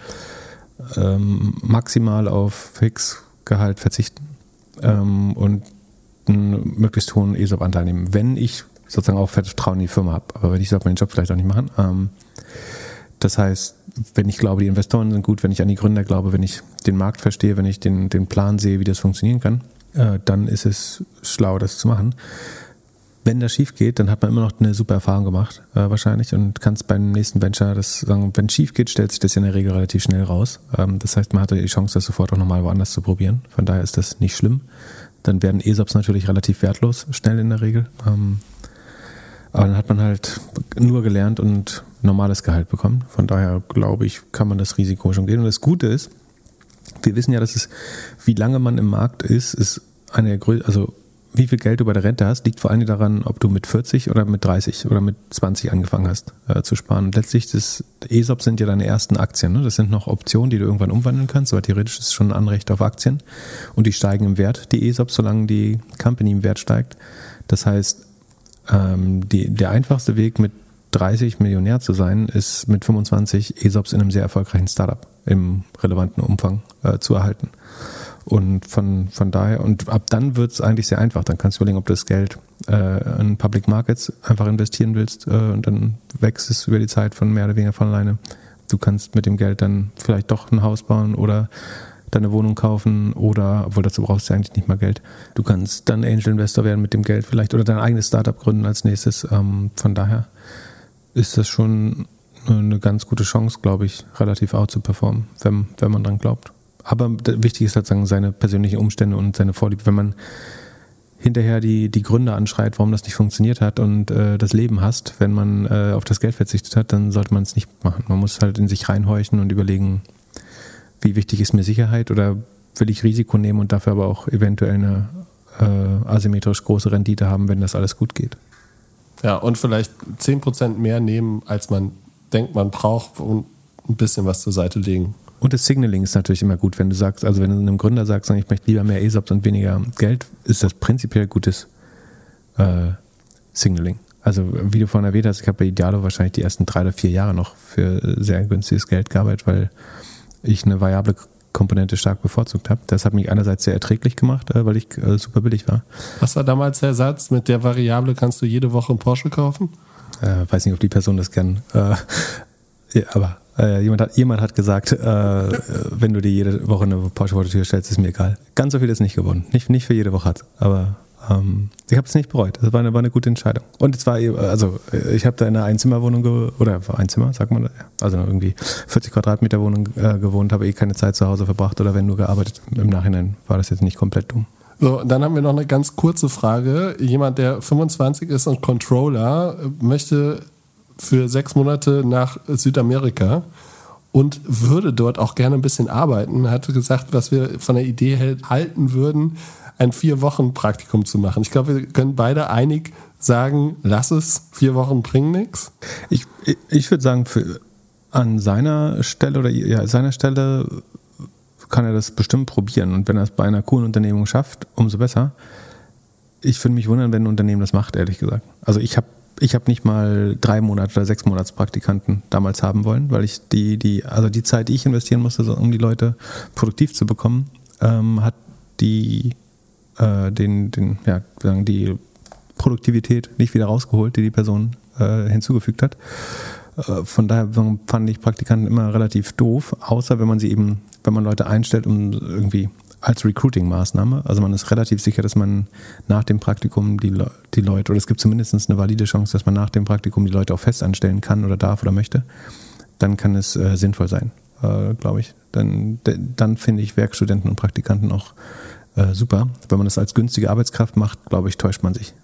Speaker 2: maximal auf Fixgehalt verzichten und einen möglichst hohen ESOP-Anteil nehmen, wenn ich sozusagen auch Vertrauen in die Firma habe. Aber wenn ich sollte meinen Job vielleicht auch nicht machen. Das heißt, wenn ich glaube, die Investoren sind gut, wenn ich an die Gründer glaube, wenn ich den Markt verstehe, wenn ich den Plan sehe, wie das funktionieren kann, dann ist es schlau, das zu machen. Wenn das schief geht, dann hat man immer noch eine super Erfahrung gemacht, wahrscheinlich, und kannst beim nächsten Venture das sagen, wenn es schief geht, stellt sich das in der Regel relativ schnell raus. Das heißt, man hatte die Chance, das sofort auch nochmal woanders zu probieren. Von daher ist das nicht schlimm. Dann werden ESOPs natürlich relativ wertlos, schnell in der Regel. Aber dann hat man halt nur gelernt und normales Gehalt bekommen. Von daher, glaube ich, kann man das Risiko schon gehen. Und das Gute ist, wir wissen ja, dass wie lange man im Markt ist eine Größe, also wie viel Geld du bei der Rente hast, liegt vor allem daran, ob du mit 40 oder mit 30 oder mit 20 angefangen hast zu sparen. Und letztlich, ESOP sind ja deine ersten Aktien. Ne? Das sind noch Optionen, die du irgendwann umwandeln kannst, aber theoretisch ist es schon ein Anrecht auf Aktien. Und die steigen im Wert, die ESOPs, solange die Company im Wert steigt. Das heißt, der einfachste Weg, mit 30 Millionär zu sein, ist mit 25 ESOPs in einem sehr erfolgreichen Startup im relevanten Umfang zu erhalten. Und von daher, und ab dann wird es eigentlich sehr einfach. Dann kannst du überlegen, ob du das Geld in Public Markets einfach investieren willst und dann wächst es über die Zeit von mehr oder weniger von alleine. Du kannst mit dem Geld dann vielleicht doch ein Haus bauen oder deine Wohnung kaufen oder, obwohl dazu brauchst du eigentlich nicht mal Geld. Du kannst dann Angel Investor werden mit dem Geld vielleicht oder dein eigenes Startup gründen als nächstes. Von daher ist das schon eine ganz gute Chance, glaube ich, relativ out zu performen, wenn man dran glaubt. Aber wichtig ist sozusagen seine persönlichen Umstände und seine Vorliebe. Wenn man hinterher die Gründe anschreit, warum das nicht funktioniert hat und das Leben hasst, wenn man auf das Geld verzichtet hat, dann sollte man es nicht machen. Man muss halt in sich reinhorchen und überlegen, wie wichtig ist mir Sicherheit oder will ich Risiko nehmen und dafür aber auch eventuell eine asymmetrisch große Rendite haben, wenn das alles gut geht.
Speaker 1: Ja, und vielleicht 10% mehr nehmen, als man denkt, man braucht und ein bisschen was zur Seite legen.
Speaker 2: Und das Signaling ist natürlich immer gut, wenn du sagst, also wenn du einem Gründer sagst, ich möchte lieber mehr ESOPs und weniger Geld, ist das prinzipiell gutes Signaling. Also wie du vorhin erwähnt hast, ich habe bei Idealo wahrscheinlich die ersten 3 oder 4 Jahre noch für sehr günstiges Geld gearbeitet, weil ich eine variable Komponente stark bevorzugt habe. Das hat mich einerseits sehr erträglich gemacht, weil ich super billig war.
Speaker 1: Was war damals der Satz, mit der Variable kannst du jede Woche einen Porsche kaufen?
Speaker 2: Weiß nicht, ob die Person das kennt. Ja, aber jemand hat gesagt, wenn du dir jede Woche eine Porsche vor die Tür stellst, ist mir egal. Ganz so viel ist nicht gewonnen. Nicht für jede Woche hat, aber ich habe es nicht bereut. Das war eine gute Entscheidung. Und es war, also ich habe da in einer Einzimmerwohnung oder Einzimmer, sagt man da, ja. Also irgendwie 40 Quadratmeter Wohnung gewohnt, habe keine Zeit zu Hause verbracht oder wenn nur gearbeitet. Im Nachhinein war das jetzt nicht komplett dumm.
Speaker 1: So, dann haben wir noch eine ganz kurze Frage. Jemand, der 25 ist und Controller, möchte für 6 Monate nach Südamerika und würde dort auch gerne ein bisschen arbeiten. Hat gesagt, was wir von der Idee halten würden, ein 4-Wochen-Praktikum zu machen. Ich glaube, wir können beide einig sagen, lass es, 4 Wochen bringen nichts.
Speaker 2: Ich würde sagen, an seiner Stelle kann er das bestimmt probieren. Und wenn er es bei einer coolen Unternehmung schafft, umso besser. Ich würde mich wundern, wenn ein Unternehmen das macht, ehrlich gesagt. Also ich habe nicht mal 3 Monate oder 6 Monats Praktikanten damals haben wollen, weil ich die Zeit, die ich investieren musste, um die Leute produktiv zu bekommen, hat die Produktivität nicht wieder rausgeholt, die Person hinzugefügt hat. Von daher fand ich Praktikanten immer relativ doof, außer wenn man Leute einstellt, um irgendwie als Recruiting-Maßnahme. Also man ist relativ sicher, dass man nach dem Praktikum die Leute, oder es gibt zumindest eine valide Chance, dass man nach dem Praktikum die Leute auch fest anstellen kann oder darf oder möchte. Dann kann es sinnvoll sein, glaube ich. Dann finde ich Werkstudenten und Praktikanten auch super. Wenn man das als günstige Arbeitskraft macht, glaube ich, täuscht man sich.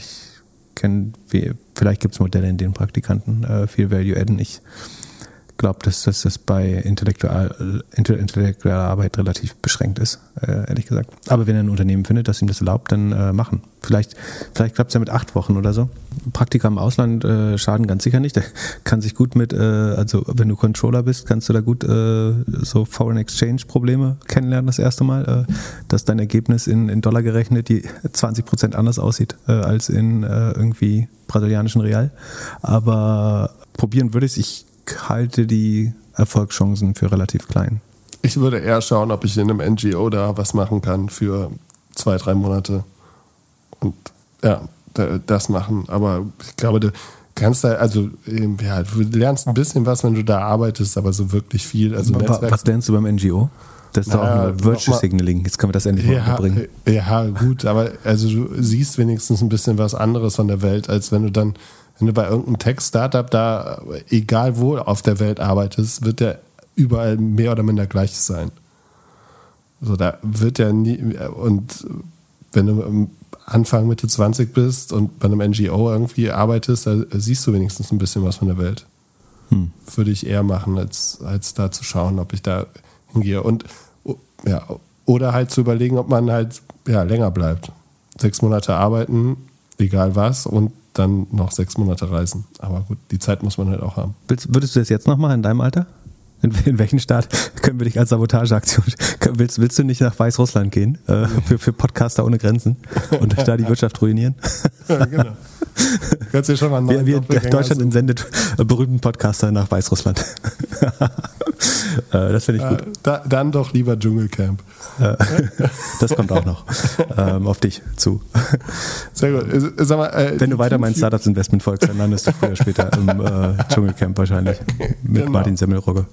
Speaker 2: Vielleicht gibt es Modelle, in denen Praktikanten viel Value adden. Ich glaube, dass das bei intellektueller Arbeit relativ beschränkt ist, ehrlich gesagt. Aber wenn er ein Unternehmen findet, das ihm das erlaubt, dann machen. Vielleicht klappt es ja mit 8 Wochen oder so. Praktika im Ausland schaden ganz sicher nicht. Der kann sich gut also wenn du Controller bist, kannst du da gut so Foreign Exchange Probleme kennenlernen das erste Mal, dass dein Ergebnis in Dollar gerechnet die 20% anders aussieht als in irgendwie brasilianischen Real. Aber probieren würde ich halte die Erfolgschancen für relativ klein.
Speaker 1: Ich würde eher schauen, ob ich in einem NGO da was machen kann für 2-3 Monate und das machen. Aber ich glaube, du kannst du lernst ein bisschen was, wenn du da arbeitest, aber so wirklich viel. Also
Speaker 2: was lernst du beim NGO? Das ist doch auch nur Virtual Signaling. Jetzt können wir das endlich mal unterbringen.
Speaker 1: Ja, gut, aber also du siehst wenigstens ein bisschen was anderes von der Welt, als wenn du bei irgendeinem Tech-Startup da, egal wo auf der Welt arbeitest, wird der überall mehr oder minder gleich sein. Also da wird der nie, und wenn du Anfang, Mitte 20 bist und bei einem NGO irgendwie arbeitest, da siehst du wenigstens ein bisschen was von der Welt. Würde ich eher machen, als da zu schauen, ob ich da hingehe. Und oder halt zu überlegen, ob man halt länger bleibt. 6 Monate arbeiten, egal was, und dann noch 6 Monate reisen. Aber gut, die Zeit muss man halt auch haben.
Speaker 2: Würdest du das jetzt noch machen in deinem Alter? In welchen Staat können wir dich als Sabotageaktion? Willst du nicht nach Weißrussland gehen? Für Podcaster ohne Grenzen und da die Wirtschaft ruinieren?
Speaker 1: Ja, genau. Kannst du schon mal
Speaker 2: Deutschland entsendet berühmten Podcaster nach Weißrussland. Das finde ich gut.
Speaker 1: Dann doch lieber Dschungelcamp.
Speaker 2: Das kommt auch noch auf dich zu.
Speaker 1: Sehr gut. Sag mal,
Speaker 2: wenn du weiter mein Startups-Investment folgst, dann landest du früher oder später im Dschungelcamp wahrscheinlich. Mit Martin Semmelrogge.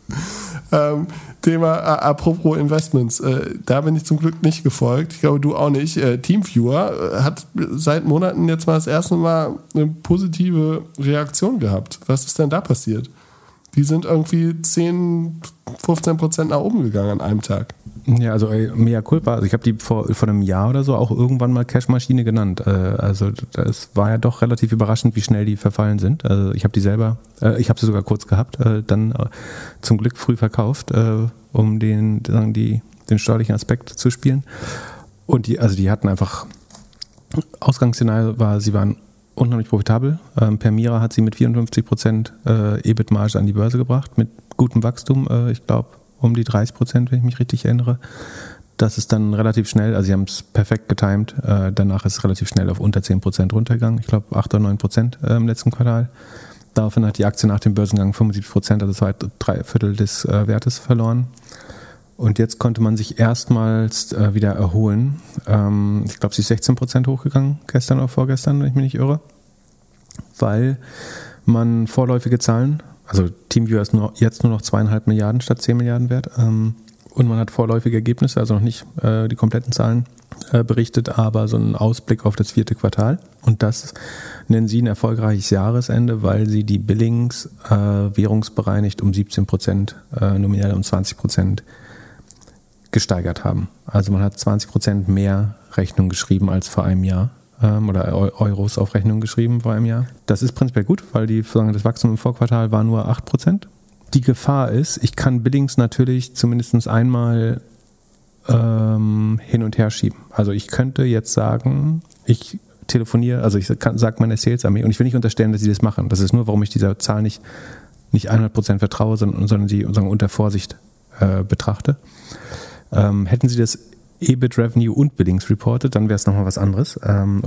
Speaker 1: Thema apropos Investments, da bin ich zum Glück nicht gefolgt. Ich glaube, du auch nicht. Teamviewer hat seit Monaten jetzt mal das erste Mal eine positive Reaktion gehabt. Was ist denn da passiert? Die sind irgendwie 10-15% nach oben gegangen an einem Tag.
Speaker 2: Ja, also mea culpa. Also ich habe die vor einem Jahr oder so auch irgendwann mal Cashmaschine genannt. Also das war ja doch relativ überraschend, wie schnell die verfallen sind. Also ich habe die selber, ich habe sie sogar kurz gehabt, dann zum Glück früh verkauft, um den steuerlichen Aspekt zu spielen. Und die hatten einfach, Ausgangsszenario war, sie waren unheimlich profitabel. Permira hat sie mit 54% EBIT-Marge an die Börse gebracht, mit gutem Wachstum, ich glaube um die 30%, wenn ich mich richtig erinnere. Das ist dann relativ schnell, also sie haben es perfekt getimt, danach ist es relativ schnell auf unter 10% runtergegangen, ich glaube 8 oder 9% im letzten Quartal. Daraufhin hat die Aktie nach dem Börsengang 75%, also 3/4 des Wertes verloren. Und jetzt konnte man sich erstmals wieder erholen. Ich glaube, sie ist 16% hochgegangen, gestern oder vorgestern, wenn ich mich nicht irre. Weil man vorläufige Zahlen, also TeamViewer ist jetzt nur noch 2,5 Milliarden statt 10 Milliarden wert. Und man hat vorläufige Ergebnisse, also noch nicht die kompletten Zahlen berichtet, aber so einen Ausblick auf das 4. Quartal. Und das nennen sie ein erfolgreiches Jahresende, weil sie die Billings währungsbereinigt um 17%, nominell um 20% gesteigert haben. Also man hat 20% mehr Rechnung geschrieben als vor einem Jahr oder Euros auf Rechnung geschrieben vor einem Jahr. Das ist prinzipiell gut, weil das Wachstum im Vorquartal war nur 8%. Die Gefahr ist, ich kann Billings natürlich zumindest einmal hin und her schieben. Also ich könnte jetzt sagen, ich telefoniere, also ich sage meiner Sales-Armee, und ich will nicht unterstellen, dass sie das machen. Das ist nur, warum ich dieser Zahl nicht 100% vertraue, sondern sie unter Vorsicht betrachte. Hätten sie das EBIT, Revenue und Billings reported, dann wäre es nochmal was anderes.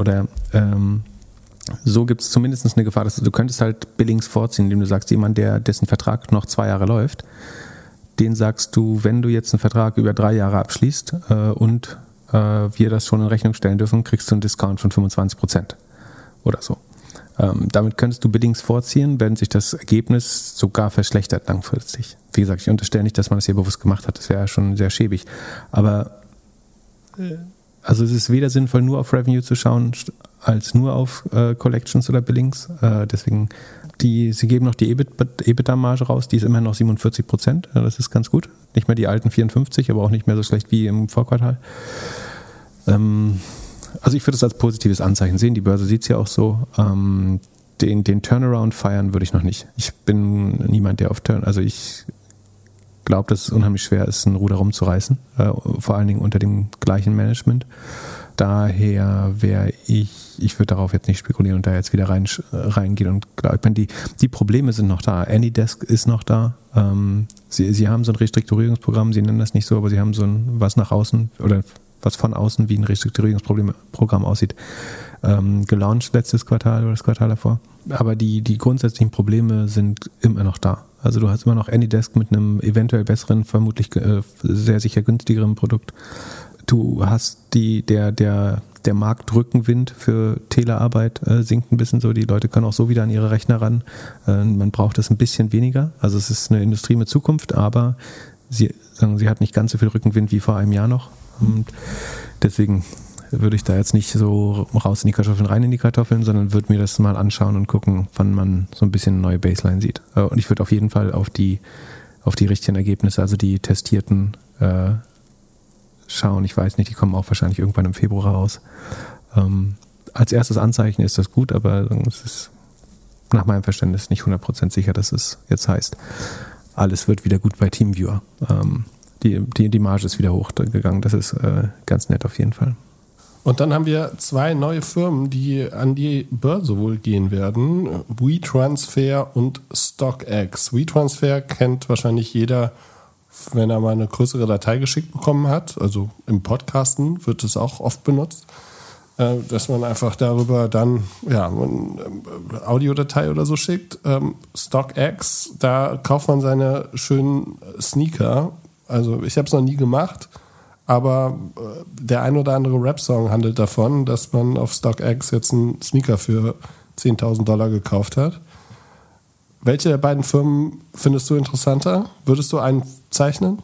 Speaker 2: So gibt es zumindest eine Gefahr, dass du könntest halt Billings vorziehen, indem du sagst, jemand, dessen Vertrag noch 2 Jahre läuft, den sagst du, wenn du jetzt einen Vertrag über 3 Jahre abschließt und wir das schon in Rechnung stellen dürfen, kriegst du einen Discount von 25% oder so. Damit könntest du Billings vorziehen, wenn sich das Ergebnis sogar verschlechtert langfristig. Wie gesagt, ich unterstelle nicht, dass man das hier bewusst gemacht hat. Das wäre schon sehr schäbig. Aber also es ist weder sinnvoll, nur auf Revenue zu schauen, als nur auf Collections oder Billings. Deswegen, sie geben noch die EBITDA-Marge raus, die ist immer noch 47%. Das ist ganz gut. Nicht mehr die alten 54%, aber auch nicht mehr so schlecht wie im Vorquartal. Also ich würde es als positives Anzeichen sehen. Die Börse sieht es ja auch so. Den Turnaround feiern würde ich noch nicht. Ich bin niemand, der also ich glaube, dass es unheimlich schwer ist, ein Ruder rumzureißen. Vor allen Dingen unter dem gleichen Management. Daher ich würde darauf jetzt nicht spekulieren und da jetzt wieder reingehen. Und ich meine, die Probleme sind noch da. AnyDesk ist noch da. Sie haben so ein Restrukturierungsprogramm, sie nennen das nicht so, aber sie haben so was nach außen oder was von außen wie ein Restrukturierungsprogramm aussieht, gelauncht letztes Quartal oder das Quartal davor. Aber die grundsätzlichen Probleme sind immer noch da. Also du hast immer noch AnyDesk mit einem eventuell besseren, vermutlich sehr sicher günstigeren Produkt. Du hast der Marktrückenwind für Telearbeit sinkt ein bisschen so. Die Leute können auch so wieder an ihre Rechner ran. Man braucht das ein bisschen weniger. Also es ist eine Industrie mit Zukunft, aber sie hat nicht ganz so viel Rückenwind wie vor einem Jahr noch. Und deswegen würde ich da jetzt nicht so raus in die Kartoffeln, rein in die Kartoffeln, sondern würde mir das mal anschauen und gucken, wann man so ein bisschen eine neue Baseline sieht. Und ich würde auf jeden Fall auf die richtigen Ergebnisse, also die testierten, schauen. Ich weiß nicht, die kommen auch wahrscheinlich irgendwann im Februar raus. Als erstes Anzeichen ist das gut, aber es ist nach meinem Verständnis nicht 100% sicher, dass es jetzt heißt, alles wird wieder gut bei TeamViewer. Die Marge ist wieder hochgegangen. Das ist ganz nett auf jeden Fall.
Speaker 1: Und dann haben wir 2 neue Firmen, die an die Börse wohl gehen werden. WeTransfer und StockX. WeTransfer kennt wahrscheinlich jeder, wenn er mal eine größere Datei geschickt bekommen hat. Also im Podcasten wird es auch oft benutzt, dass man einfach darüber dann eine Audiodatei oder so schickt. StockX, da kauft man seine schönen Sneaker. Also ich habe es noch nie gemacht, aber der ein oder andere Rap-Song handelt davon, dass man auf StockX jetzt einen Sneaker für $10.000 gekauft hat. Welche der beiden Firmen findest du interessanter? Würdest du einen zeichnen?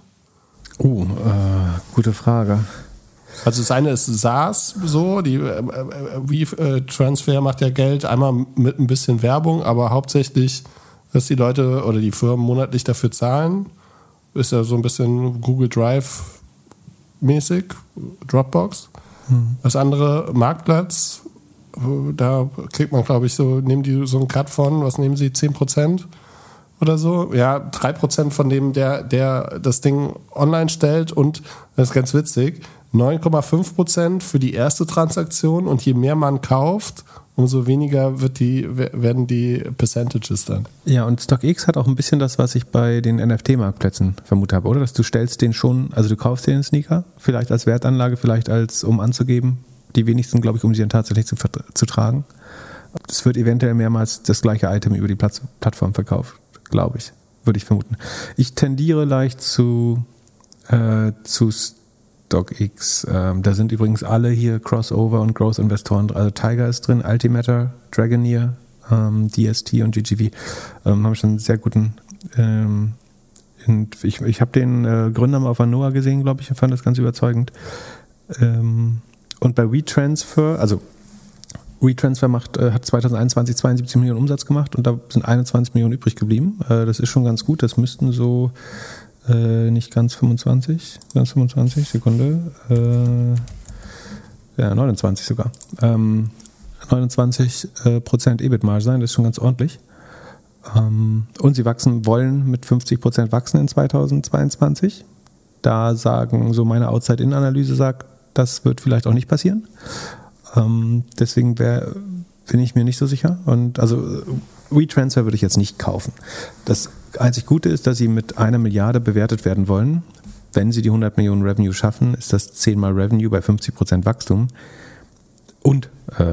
Speaker 2: Gute Frage.
Speaker 1: Also das eine ist SaaS, so, die WeTransfer macht ja Geld, einmal mit ein bisschen Werbung, aber hauptsächlich, dass die Leute oder die Firmen monatlich dafür zahlen. Ist ja so ein bisschen Google Drive mäßig, Dropbox. Das andere Marktplatz, da kriegt man, glaube ich, nehmen die so einen Cut von, was nehmen sie, 10% oder so? Ja, 3% von dem, der das Ding online stellt, und das ist ganz witzig, 9,5% für die erste Transaktion, und je mehr man kauft, umso weniger werden die Percentages dann.
Speaker 2: Ja, und StockX hat auch ein bisschen das, was ich bei den NFT-Marktplätzen vermutet habe, oder? Dass du stellst den schon, also du kaufst dir den Sneaker, vielleicht als Wertanlage, vielleicht um anzugeben. Die wenigsten, glaube ich, um sie dann tatsächlich zu tragen. Es wird eventuell mehrmals das gleiche Item über die Plattform verkauft, glaube ich, würde ich vermuten. Ich tendiere leicht zu StockX. Da sind übrigens alle hier Crossover und Growth-Investoren. Also Tiger ist drin, Altimeter, Dragoneer, DST und GGV. Haben schon einen sehr guten. Ich habe den Gründer mal auf Anoa gesehen, glaube ich, und fand das ganz überzeugend. Und bei WeTransfer, also WeTransfer hat 2021 72 Millionen Umsatz gemacht und da sind 21 Millionen übrig geblieben. Das ist schon ganz gut. Das müssten so Nicht ganz 25, Sekunde. 29 sogar. 29% EBIT-Marge sein, das ist schon ganz ordentlich. Und sie wollen mit 50% wachsen in 2022. Da sagen, so meine Outside-In-Analyse sagt, das wird vielleicht auch nicht passieren. Deswegen bin ich mir nicht so sicher. Und also WeTransfer würde ich jetzt nicht kaufen. Das einzig Gute ist, dass sie mit 1 Milliarde bewertet werden wollen. Wenn sie die 100 Millionen Revenue schaffen, ist das 10-mal Revenue bei 50% Wachstum und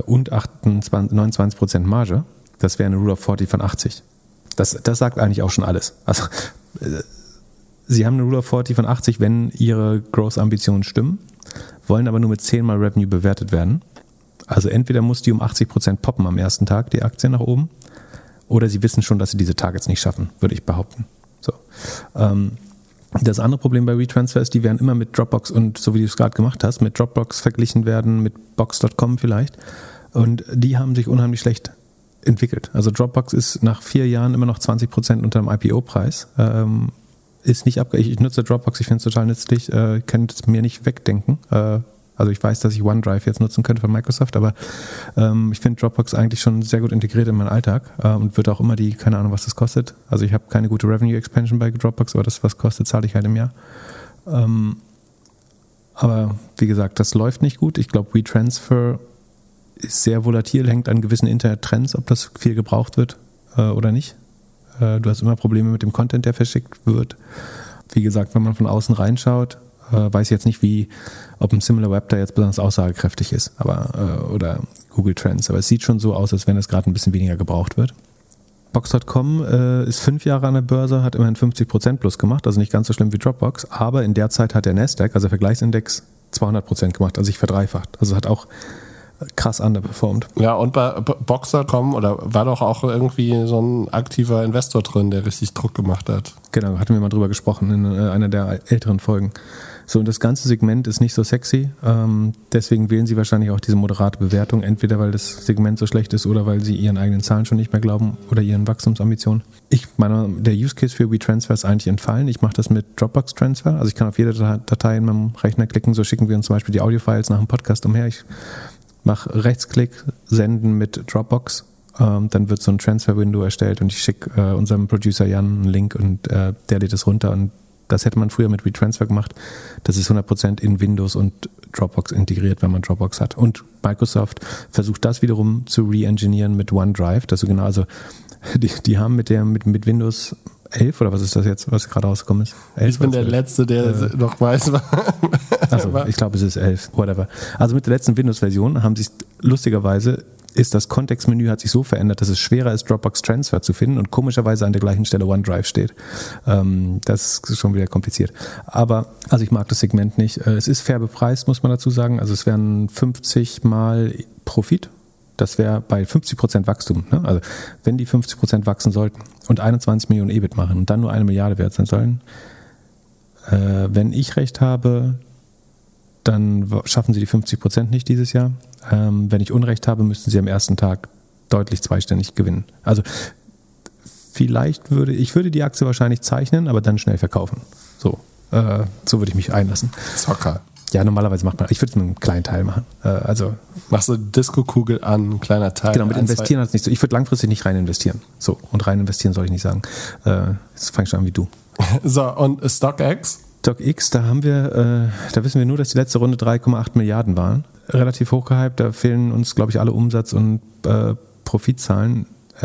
Speaker 2: 29% Marge. Das wäre eine Rule of 40 von 80. Das sagt eigentlich auch schon alles. Also sie haben eine Rule of 40 von 80, wenn ihre Growth-Ambitionen stimmen, wollen aber nur mit 10-mal Revenue bewertet werden. Also entweder muss die um 80% poppen am ersten Tag, die Aktie nach oben, oder sie wissen schon, dass sie diese Targets nicht schaffen, würde ich behaupten. So. Das andere Problem bei WeTransfer ist, die werden immer mit Dropbox und, so wie du es gerade gemacht hast, mit Dropbox verglichen werden, mit Box.com vielleicht. Und die haben sich unheimlich schlecht entwickelt. Also Dropbox ist nach 4 Jahren immer noch 20% unter dem IPO-Preis. Ist nicht ich nutze Dropbox, ich finde es total nützlich, kann es mir nicht wegdenken. Also ich weiß, dass ich OneDrive jetzt nutzen könnte von Microsoft, aber ich finde Dropbox eigentlich schon sehr gut integriert in meinen Alltag und wird auch immer keine Ahnung, was das kostet. Also ich habe keine gute Revenue Expansion bei Dropbox, aber das, was kostet, zahle ich halt im Jahr. Aber wie gesagt, das läuft nicht gut. Ich glaube, WeTransfer ist sehr volatil, hängt an gewissen Internettrends, ob das viel gebraucht wird oder nicht. Du hast immer Probleme mit dem Content, der verschickt wird. Wie gesagt, wenn man von außen reinschaut, weiß ich jetzt nicht, ob ein SimilarWeb da jetzt besonders aussagekräftig ist, oder Google Trends. Aber es sieht schon so aus, als wenn es gerade ein bisschen weniger gebraucht wird. Box.com ist 5 Jahre an der Börse, hat immerhin 50% plus gemacht, also nicht ganz so schlimm wie Dropbox, aber in der Zeit hat der Nasdaq, also der Vergleichsindex, 200% gemacht, also sich verdreifacht. Also hat auch krass underperformed.
Speaker 1: Ja, und bei Box.com war doch auch irgendwie so ein aktiver Investor drin, der richtig Druck gemacht hat.
Speaker 2: Genau, hatten wir mal drüber gesprochen in einer der älteren Folgen. So, und das ganze Segment ist nicht so sexy, deswegen wählen sie wahrscheinlich auch diese moderate Bewertung, entweder weil das Segment so schlecht ist oder weil sie ihren eigenen Zahlen schon nicht mehr glauben oder ihren Wachstumsambitionen. Ich meine, der Use Case für WeTransfer ist eigentlich entfallen. Ich mache das mit Dropbox Transfer, also ich kann auf jede Datei in meinem Rechner klicken, so schicken wir uns zum Beispiel die Audiofiles nach dem Podcast umher. Ich mache Rechtsklick, senden mit Dropbox, dann wird so ein Transfer-Window erstellt und ich schicke unserem Producer Jan einen Link und der lädt es runter und das hätte man früher mit WeTransfer gemacht. Das ist 100% in Windows und Dropbox integriert, wenn man Dropbox hat. Und Microsoft versucht das wiederum zu re-engineeren mit OneDrive. Das ist genau, also die haben mit Windows 11 oder was ist das jetzt, was gerade rausgekommen ist? 11,
Speaker 1: ich bin der Letzte, der noch weiß.
Speaker 2: Also ich glaube, es ist 11, whatever. Also mit der letzten Windows-Version haben sie es lustigerweise, das Kontextmenü hat sich so verändert, dass es schwerer ist, Dropbox Transfer zu finden und komischerweise an der gleichen Stelle OneDrive steht. Das ist schon wieder kompliziert. Aber, also ich mag das Segment nicht. Es ist fair bepreist, muss man dazu sagen. Also es wären 50 mal Profit. Das wäre bei 50% Wachstum. Ne? Also wenn die 50% wachsen sollten und 21 Millionen EBIT machen und dann nur 1 Milliarde wert sein sollen, wenn ich recht habe, dann schaffen sie die 50% nicht dieses Jahr. Wenn ich Unrecht habe, müssten sie am ersten Tag deutlich zweistellig gewinnen. Also vielleicht würde die Aktie wahrscheinlich zeichnen, aber dann schnell verkaufen. So würde ich mich einlassen.
Speaker 1: Zocker.
Speaker 2: Ja, normalerweise ich würde es mit einem kleinen Teil machen.
Speaker 1: Machst du Disco-Kugel an, ein kleiner Teil.
Speaker 2: Genau, mit investieren hat es nicht so. Ich würde langfristig nicht rein investieren. So, und rein investieren soll ich nicht sagen. Jetzt fange ich schon an wie du.
Speaker 1: So, und StockX?
Speaker 2: StockX, da wissen wir nur, dass die letzte Runde 3,8 Milliarden waren. Relativ hochgehypt, da fehlen uns, glaube ich, alle Umsatz- und Profitzahlen.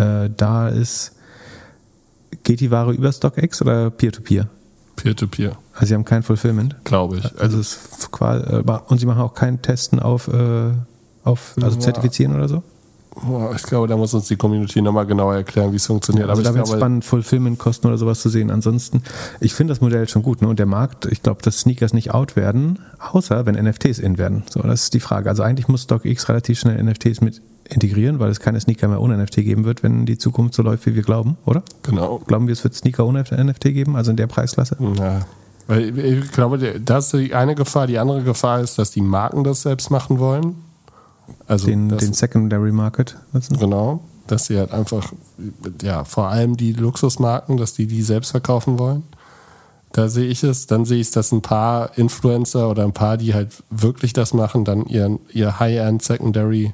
Speaker 2: Geht die Ware über StockX oder Peer-to-Peer?
Speaker 1: Peer-to-Peer.
Speaker 2: Also sie haben kein Fulfillment?
Speaker 1: Glaube ich.
Speaker 2: Also und sie machen auch kein Testen Zertifizieren oder so?
Speaker 1: Ich glaube, da muss uns die Community nochmal genauer erklären, wie es funktioniert.
Speaker 2: Also da wäre es spannend, Fulfillment-Kosten oder sowas zu sehen. Ansonsten, ich finde das Modell schon gut. Ne? Und der Markt, ich glaube, dass Sneakers nicht out werden, außer wenn NFTs in werden. So, das ist die Frage. Also eigentlich muss StockX relativ schnell NFTs mit integrieren, weil es keine Sneaker mehr ohne NFT geben wird, wenn die Zukunft so läuft, wie wir glauben, oder?
Speaker 1: Genau.
Speaker 2: Glauben wir, es wird Sneaker ohne NFT geben, also in der Preisklasse?
Speaker 1: Ja. Weil ich glaube, das ist die eine Gefahr. Die andere Gefahr ist, dass die Marken das selbst machen wollen. Also
Speaker 2: den Secondary Market nutzen.
Speaker 1: Genau, dass sie halt einfach, ja, vor allem die Luxusmarken, dass die selbst verkaufen wollen. Da sehe ich es, dann sehe ich, dass ein paar Influencer oder ein paar, die halt wirklich das machen, dann ihr High-End Secondary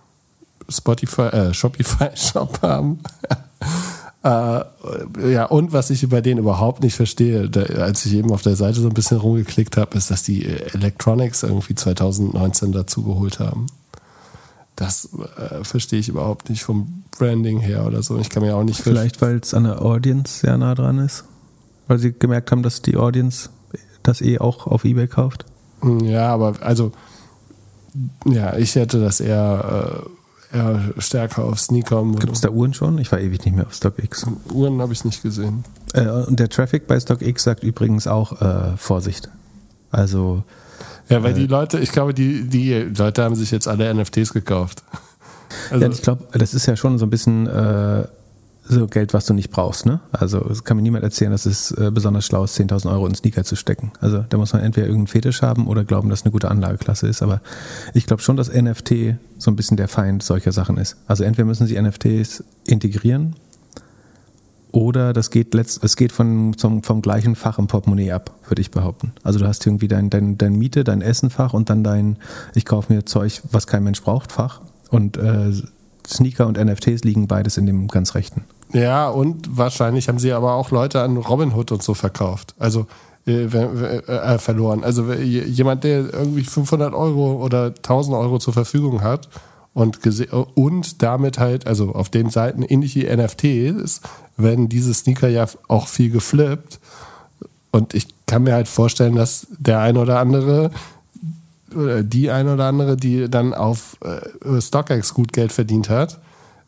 Speaker 1: Shopify-Shop haben. Ja, und was ich über den überhaupt nicht verstehe, als ich eben auf der Seite so ein bisschen rumgeklickt habe, ist, dass die Electronics irgendwie 2019 dazu geholt haben. Das verstehe ich überhaupt nicht vom Branding her oder so. Ich kann mir auch nicht
Speaker 2: Vielleicht, weil es an der Audience sehr nah dran ist. Weil sie gemerkt haben, dass die Audience das auch auf eBay kauft.
Speaker 1: Ja, aber also ja, ich hätte das eher stärker auf Sneaker.
Speaker 2: Gibt es da Uhren schon? Ich war ewig nicht mehr auf StockX.
Speaker 1: Uhren habe ich nicht gesehen.
Speaker 2: Und der Traffic bei StockX sagt übrigens auch Vorsicht. Also
Speaker 1: ja, weil die Leute, ich glaube, die Leute haben sich jetzt alle NFTs gekauft.
Speaker 2: Also, ja, ich glaube, das ist ja schon so ein bisschen so Geld, was du nicht brauchst, ne? Also es kann mir niemand erzählen, dass es besonders schlau ist, 10.000 Euro in Sneaker zu stecken. Also da muss man entweder irgendeinen Fetisch haben oder glauben, dass es eine gute Anlageklasse ist. Aber ich glaube schon, dass NFT so ein bisschen der Feind solcher Sachen ist. Also entweder müssen sie NFTs integrieren oder es geht vom gleichen Fach im Portemonnaie ab, würde ich behaupten. Also du hast irgendwie dein Miete, dein Essenfach und dann dein ich kaufe mir Zeug, was kein Mensch braucht, Fach. Und Sneaker und NFTs liegen beides in dem ganz Rechten.
Speaker 1: Ja, und wahrscheinlich haben sie aber auch Leute an Robinhood und so verkauft. Also verloren. Also jemand, der irgendwie 500 Euro oder 1000 Euro zur Verfügung hat und damit halt, also auf den Seiten ähnlich wie NFTs, werden diese Sneaker ja auch viel geflippt. Und ich kann mir halt vorstellen, dass der ein oder andere oder die ein oder andere, die dann auf StockX gut Geld verdient hat,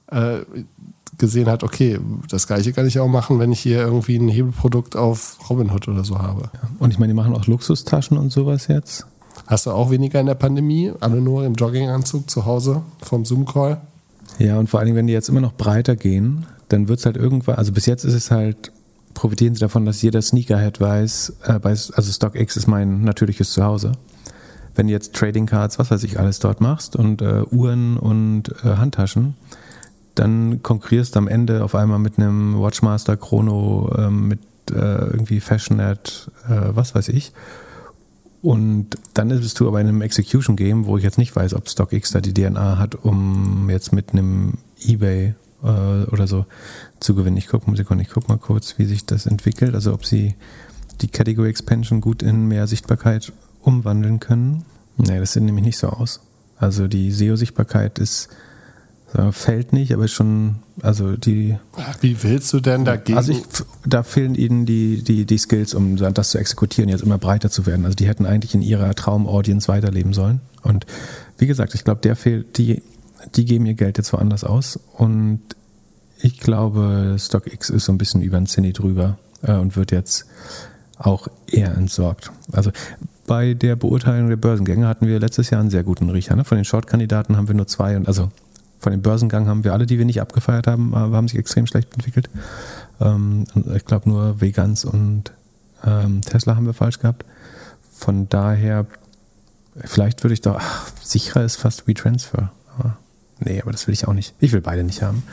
Speaker 1: gesehen hat, okay, das Gleiche kann ich auch machen, wenn ich hier irgendwie ein Hebelprodukt auf Robinhood oder so habe.
Speaker 2: Ja. Und ich meine, die machen auch Luxustaschen und sowas jetzt.
Speaker 1: Hast du auch weniger in der Pandemie? Alle nur im Jogginganzug zu Hause vom Zoom-Call?
Speaker 2: Ja, und vor allen Dingen, wenn die jetzt immer noch breiter gehen, dann wird es halt irgendwann, also bis jetzt ist es halt, profitieren sie davon, dass jeder Sneakerhead weiß, also StockX ist mein natürliches Zuhause. Wenn du jetzt Trading Cards, was weiß ich, alles dort machst und Uhren und Handtaschen, dann konkurrierst du am Ende auf einmal mit einem Watchmaster, Chrono, mit irgendwie Fashionet, was weiß ich. Und dann bist du aber in einem Execution-Game, wo ich jetzt nicht weiß, ob StockX da die DNA hat, um jetzt mit einem eBay oder so zu gewinnen. Ich guck mal kurz, wie sich das entwickelt. Also ob sie die Category Expansion gut in mehr Sichtbarkeit umwandeln können. Nee, das sieht nämlich nicht so aus. Also die SEO-Sichtbarkeit fällt nicht, aber ist schon, also die...
Speaker 1: Wie willst du denn dagegen?
Speaker 2: Also da fehlen ihnen die Skills, um das zu exekutieren, jetzt immer breiter zu werden. Also die hätten eigentlich in ihrer Traum-Audience weiterleben sollen. Und wie gesagt, ich glaube, die geben ihr Geld jetzt woanders aus. Und ich glaube, StockX ist so ein bisschen über den Zinni drüber und wird jetzt auch eher entsorgt. Also bei der Beurteilung der Börsengänge hatten wir letztes Jahr einen sehr guten Riecher. Ne? Von den Short-Kandidaten haben wir nur 2 und also von den Börsengang haben wir alle, die wir nicht abgefeiert haben, haben sich extrem schlecht entwickelt. Ich glaube nur Vegans und Tesla haben wir falsch gehabt. Von daher, vielleicht würde ich doch, sicherer ist fast WeTransfer. Aber das will ich auch nicht. Ich will beide nicht haben.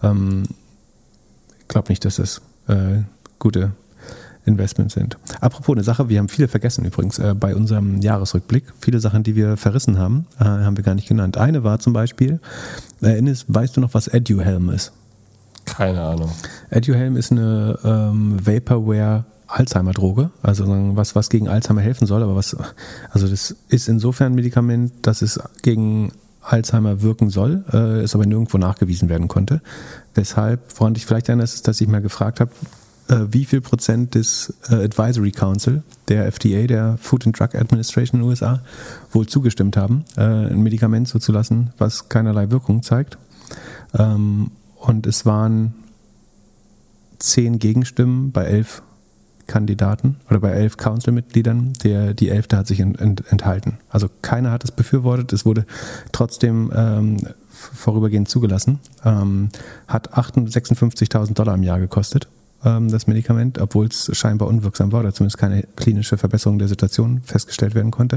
Speaker 2: Ich glaube nicht, dass das gute Investments sind. Apropos eine Sache, wir haben viele vergessen übrigens bei unserem Jahresrückblick. Viele Sachen, die wir verrissen haben, haben wir gar nicht genannt. Eine war zum Beispiel, weißt du noch, was EduHelm ist?
Speaker 1: Keine Ahnung.
Speaker 2: EduHelm ist eine Vaporware Alzheimer-Droge, also was gegen Alzheimer helfen soll, aber also das ist insofern ein Medikament, dass es gegen Alzheimer wirken soll, es aber nirgendwo nachgewiesen werden konnte. Weshalb, woran dich vielleicht erinnerst, ist, dass ich mal gefragt habe, wie viel Prozent des Advisory Council, der FDA, der Food and Drug Administration in den USA, wohl zugestimmt haben, ein Medikament zuzulassen, was keinerlei Wirkung zeigt. Und es waren 10 Gegenstimmen bei 11 Kandidaten oder bei 11 Council-Mitgliedern. Die 11. hat sich enthalten. Also keiner hat es befürwortet. Es wurde trotzdem vorübergehend zugelassen. Hat $56.000 im Jahr gekostet, das Medikament, obwohl es scheinbar unwirksam war oder zumindest keine klinische Verbesserung der Situation festgestellt werden konnte.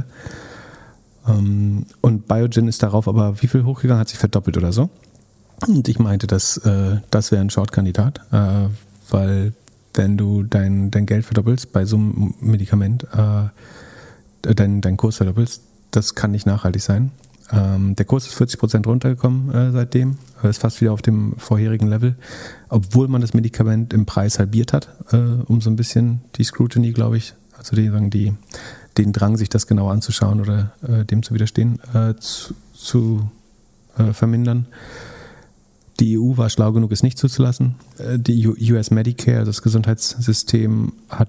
Speaker 2: Und Biogen ist darauf aber wie viel hochgegangen? Hat sich verdoppelt oder so. Und ich meinte, das wäre ein Short-Kandidat, weil wenn du dein Geld verdoppelst bei so einem Medikament, deinen Kurs verdoppelst, das kann nicht nachhaltig sein. Der Kurs ist 40% runtergekommen seitdem, ist fast wieder auf dem vorherigen Level, obwohl man das Medikament im Preis halbiert hat, um so ein bisschen die Scrutiny, glaube ich, also den Drang, sich das genau anzuschauen oder dem zu widerstehen, zu vermindern. Die EU war schlau genug, es nicht zuzulassen. Die US Medicare, das Gesundheitssystem,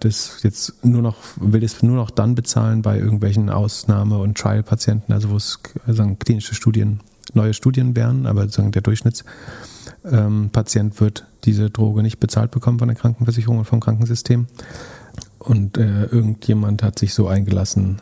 Speaker 2: will es nur noch dann bezahlen bei irgendwelchen Ausnahme- und Trial-Patienten, also wo es klinische Studien, neue Studien wären, aber der Durchschnittspatient wird diese Droge nicht bezahlt bekommen von der Krankenversicherung und vom Krankensystem. Und irgendjemand hat sich so eingelassen,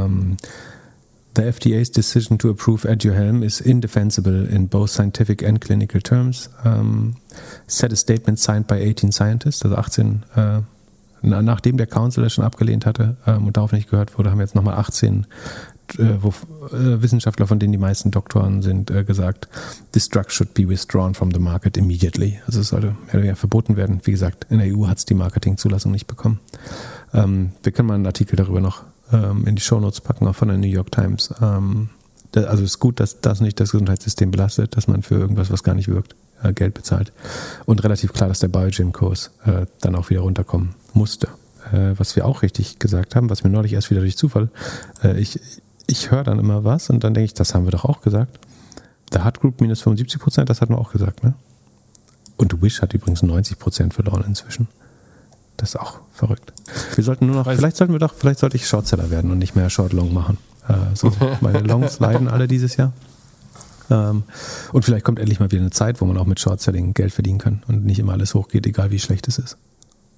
Speaker 2: The FDA's decision to approve Aduhelm is indefensible in both scientific and clinical terms. Said a statement signed by 18 scientists, also 18, nachdem der Council es schon abgelehnt hatte und darauf nicht gehört wurde, haben jetzt nochmal 18 Wissenschaftler, von denen die meisten Doktoren sind, gesagt, this drug should be withdrawn from the market immediately. Also es sollte mehr oder weniger verboten werden. Wie gesagt, in der EU hat es die Marketingzulassung nicht bekommen. Wir können mal einen Artikel darüber noch in die Shownotes packen, auch von der New York Times. Also es ist gut, dass das nicht das Gesundheitssystem belastet, dass man für irgendwas, was gar nicht wirkt, Geld bezahlt. Und relativ klar, dass der Biogen-Kurs dann auch wieder runterkommen musste. Was wir auch richtig gesagt haben, was mir neulich erst wieder durch Zufall, ich höre dann immer was und dann denke ich, das haben wir doch auch gesagt. The Hut Group minus 75%, das hatten wir auch gesagt, ne? Und Wish hat übrigens 90% verloren inzwischen. Das ist auch verrückt. Wir sollten nur noch, vielleicht sollte ich Shortseller werden und nicht mehr Short-Long machen. Meine Longs leiden alle dieses Jahr. Und vielleicht kommt endlich mal wieder eine Zeit, wo man auch mit Short-Selling Geld verdienen kann und nicht immer alles hochgeht, egal wie schlecht es ist.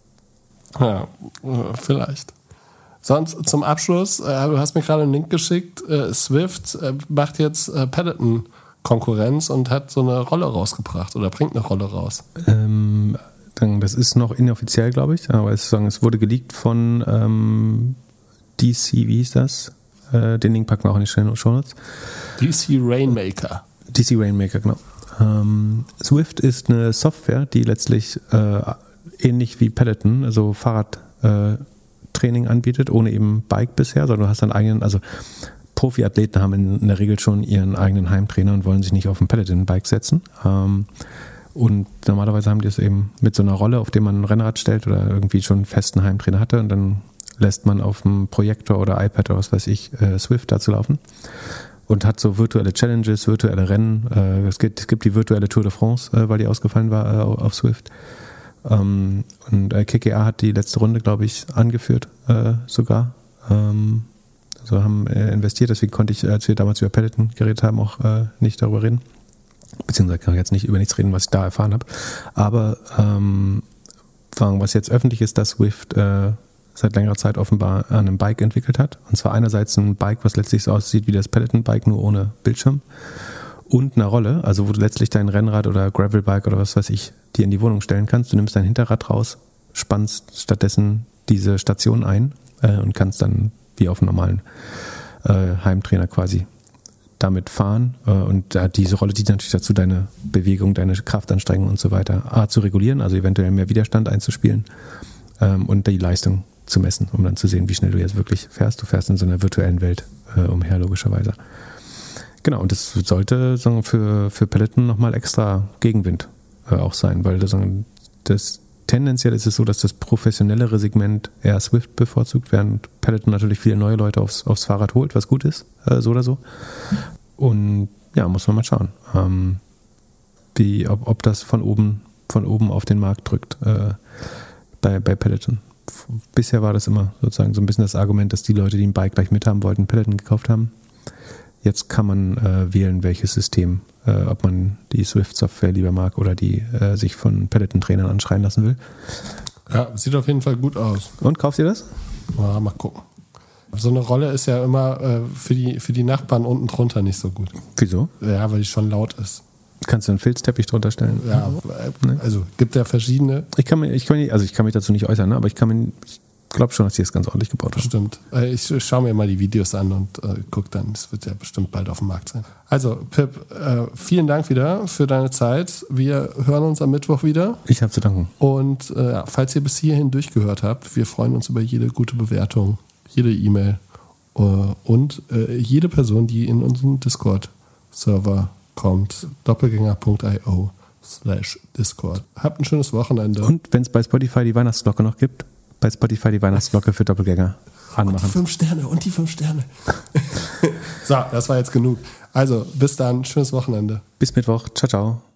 Speaker 1: Ja, vielleicht. Sonst zum Abschluss, du hast mir gerade einen Link geschickt, Swift macht jetzt Peloton-Konkurrenz und hat so eine Rolle rausgebracht oder bringt eine Rolle raus.
Speaker 2: Das ist noch inoffiziell, glaube ich, aber es wurde geleakt von DC, wie hieß das? Den Link packen wir auch in die Shownotes.
Speaker 1: DC Rainmaker.
Speaker 2: DC Rainmaker, genau. Swift ist eine Software, die letztlich ähnlich wie Peloton, also Fahrradtraining anbietet, ohne eben Bike bisher, sondern du hast deinen eigenen, also Profiathleten haben in der Regel schon ihren eigenen Heimtrainer und wollen sich nicht auf ein Peloton-Bike setzen. Und normalerweise haben die es eben mit so einer Rolle, auf der man ein Rennrad stellt oder irgendwie schon einen festen Heimtrainer hatte und dann lässt man auf dem Projektor oder iPad oder was weiß ich Swift dazu laufen und hat so virtuelle Challenges, virtuelle Rennen. Es gibt die virtuelle Tour de France, weil die ausgefallen war auf Swift. Und KKR hat die letzte Runde, glaube ich, angeführt sogar. Also haben investiert, deswegen konnte ich, als wir damals über Peloton geredet haben, auch nicht darüber reden. Beziehungsweise kann ich jetzt nicht über nichts reden, was ich da erfahren habe. Aber was jetzt öffentlich ist, dass Swift seit längerer Zeit offenbar an einem Bike entwickelt hat. Und zwar einerseits ein Bike, was letztlich so aussieht wie das Peloton-Bike, nur ohne Bildschirm. Und eine Rolle, also wo du letztlich dein Rennrad oder Gravelbike oder was weiß ich dir in die Wohnung stellen kannst. Du nimmst dein Hinterrad raus, spannst stattdessen diese Station ein und kannst dann wie auf einem normalen Heimtrainer quasi damit fahren und diese Rolle dient natürlich dazu, deine Bewegung, deine Kraftanstrengung und so weiter zu regulieren, also eventuell mehr Widerstand einzuspielen und die Leistung zu messen, um dann zu sehen, wie schnell du jetzt wirklich fährst. Du fährst in so einer virtuellen Welt umher, logischerweise. Genau, und das sollte für Peloton nochmal extra Gegenwind auch sein, weil das tendenziell ist es so, dass das professionellere Segment eher Swift bevorzugt, während Peloton natürlich viele neue Leute aufs Fahrrad holt, was gut ist, so oder so. Und ja, muss man mal schauen, ob das von oben auf den Markt drückt bei Peloton. Bisher war das immer sozusagen so ein bisschen das Argument, dass die Leute, die ein Bike gleich mithaben wollten, Peloton gekauft haben. Jetzt kann man wählen, welches System, ob man die Swift-Software lieber mag oder die sich von Peloton-Trainern anschreien lassen will.
Speaker 1: Ja, sieht auf jeden Fall gut aus.
Speaker 2: Und, kauft ihr das?
Speaker 1: Ja, mal gucken. So eine Rolle ist ja immer für die Nachbarn unten drunter nicht so gut.
Speaker 2: Wieso?
Speaker 1: Ja, weil die schon laut ist.
Speaker 2: Kannst du einen Filzteppich drunter stellen?
Speaker 1: Ja, also gibt ja verschiedene.
Speaker 2: Ich kann mich dazu nicht äußern, ne? Aber ich glaube schon, dass die das ganz ordentlich gebaut haben.
Speaker 1: Bestimmt. Ich schaue mir mal die Videos an und gucke dann. Es wird ja bestimmt bald auf dem Markt sein. Also, Pip, vielen Dank wieder für deine Zeit. Wir hören uns am Mittwoch wieder.
Speaker 2: Ich habe zu danken.
Speaker 1: Und falls ihr bis hierhin durchgehört habt, wir freuen uns über jede gute Bewertung, jede E-Mail und jede Person, die in unseren Discord-Server kommt. doppelgänger.io/Discord. Habt ein schönes Wochenende.
Speaker 2: Und wenn es bei Spotify die Weihnachtsglocke noch gibt, bei Spotify die Weihnachtsglocke für Doppelgänger anmachen.
Speaker 1: Und die 5 Sterne. So, das war jetzt genug. Also, bis dann. Schönes Wochenende.
Speaker 2: Bis Mittwoch. Ciao, ciao.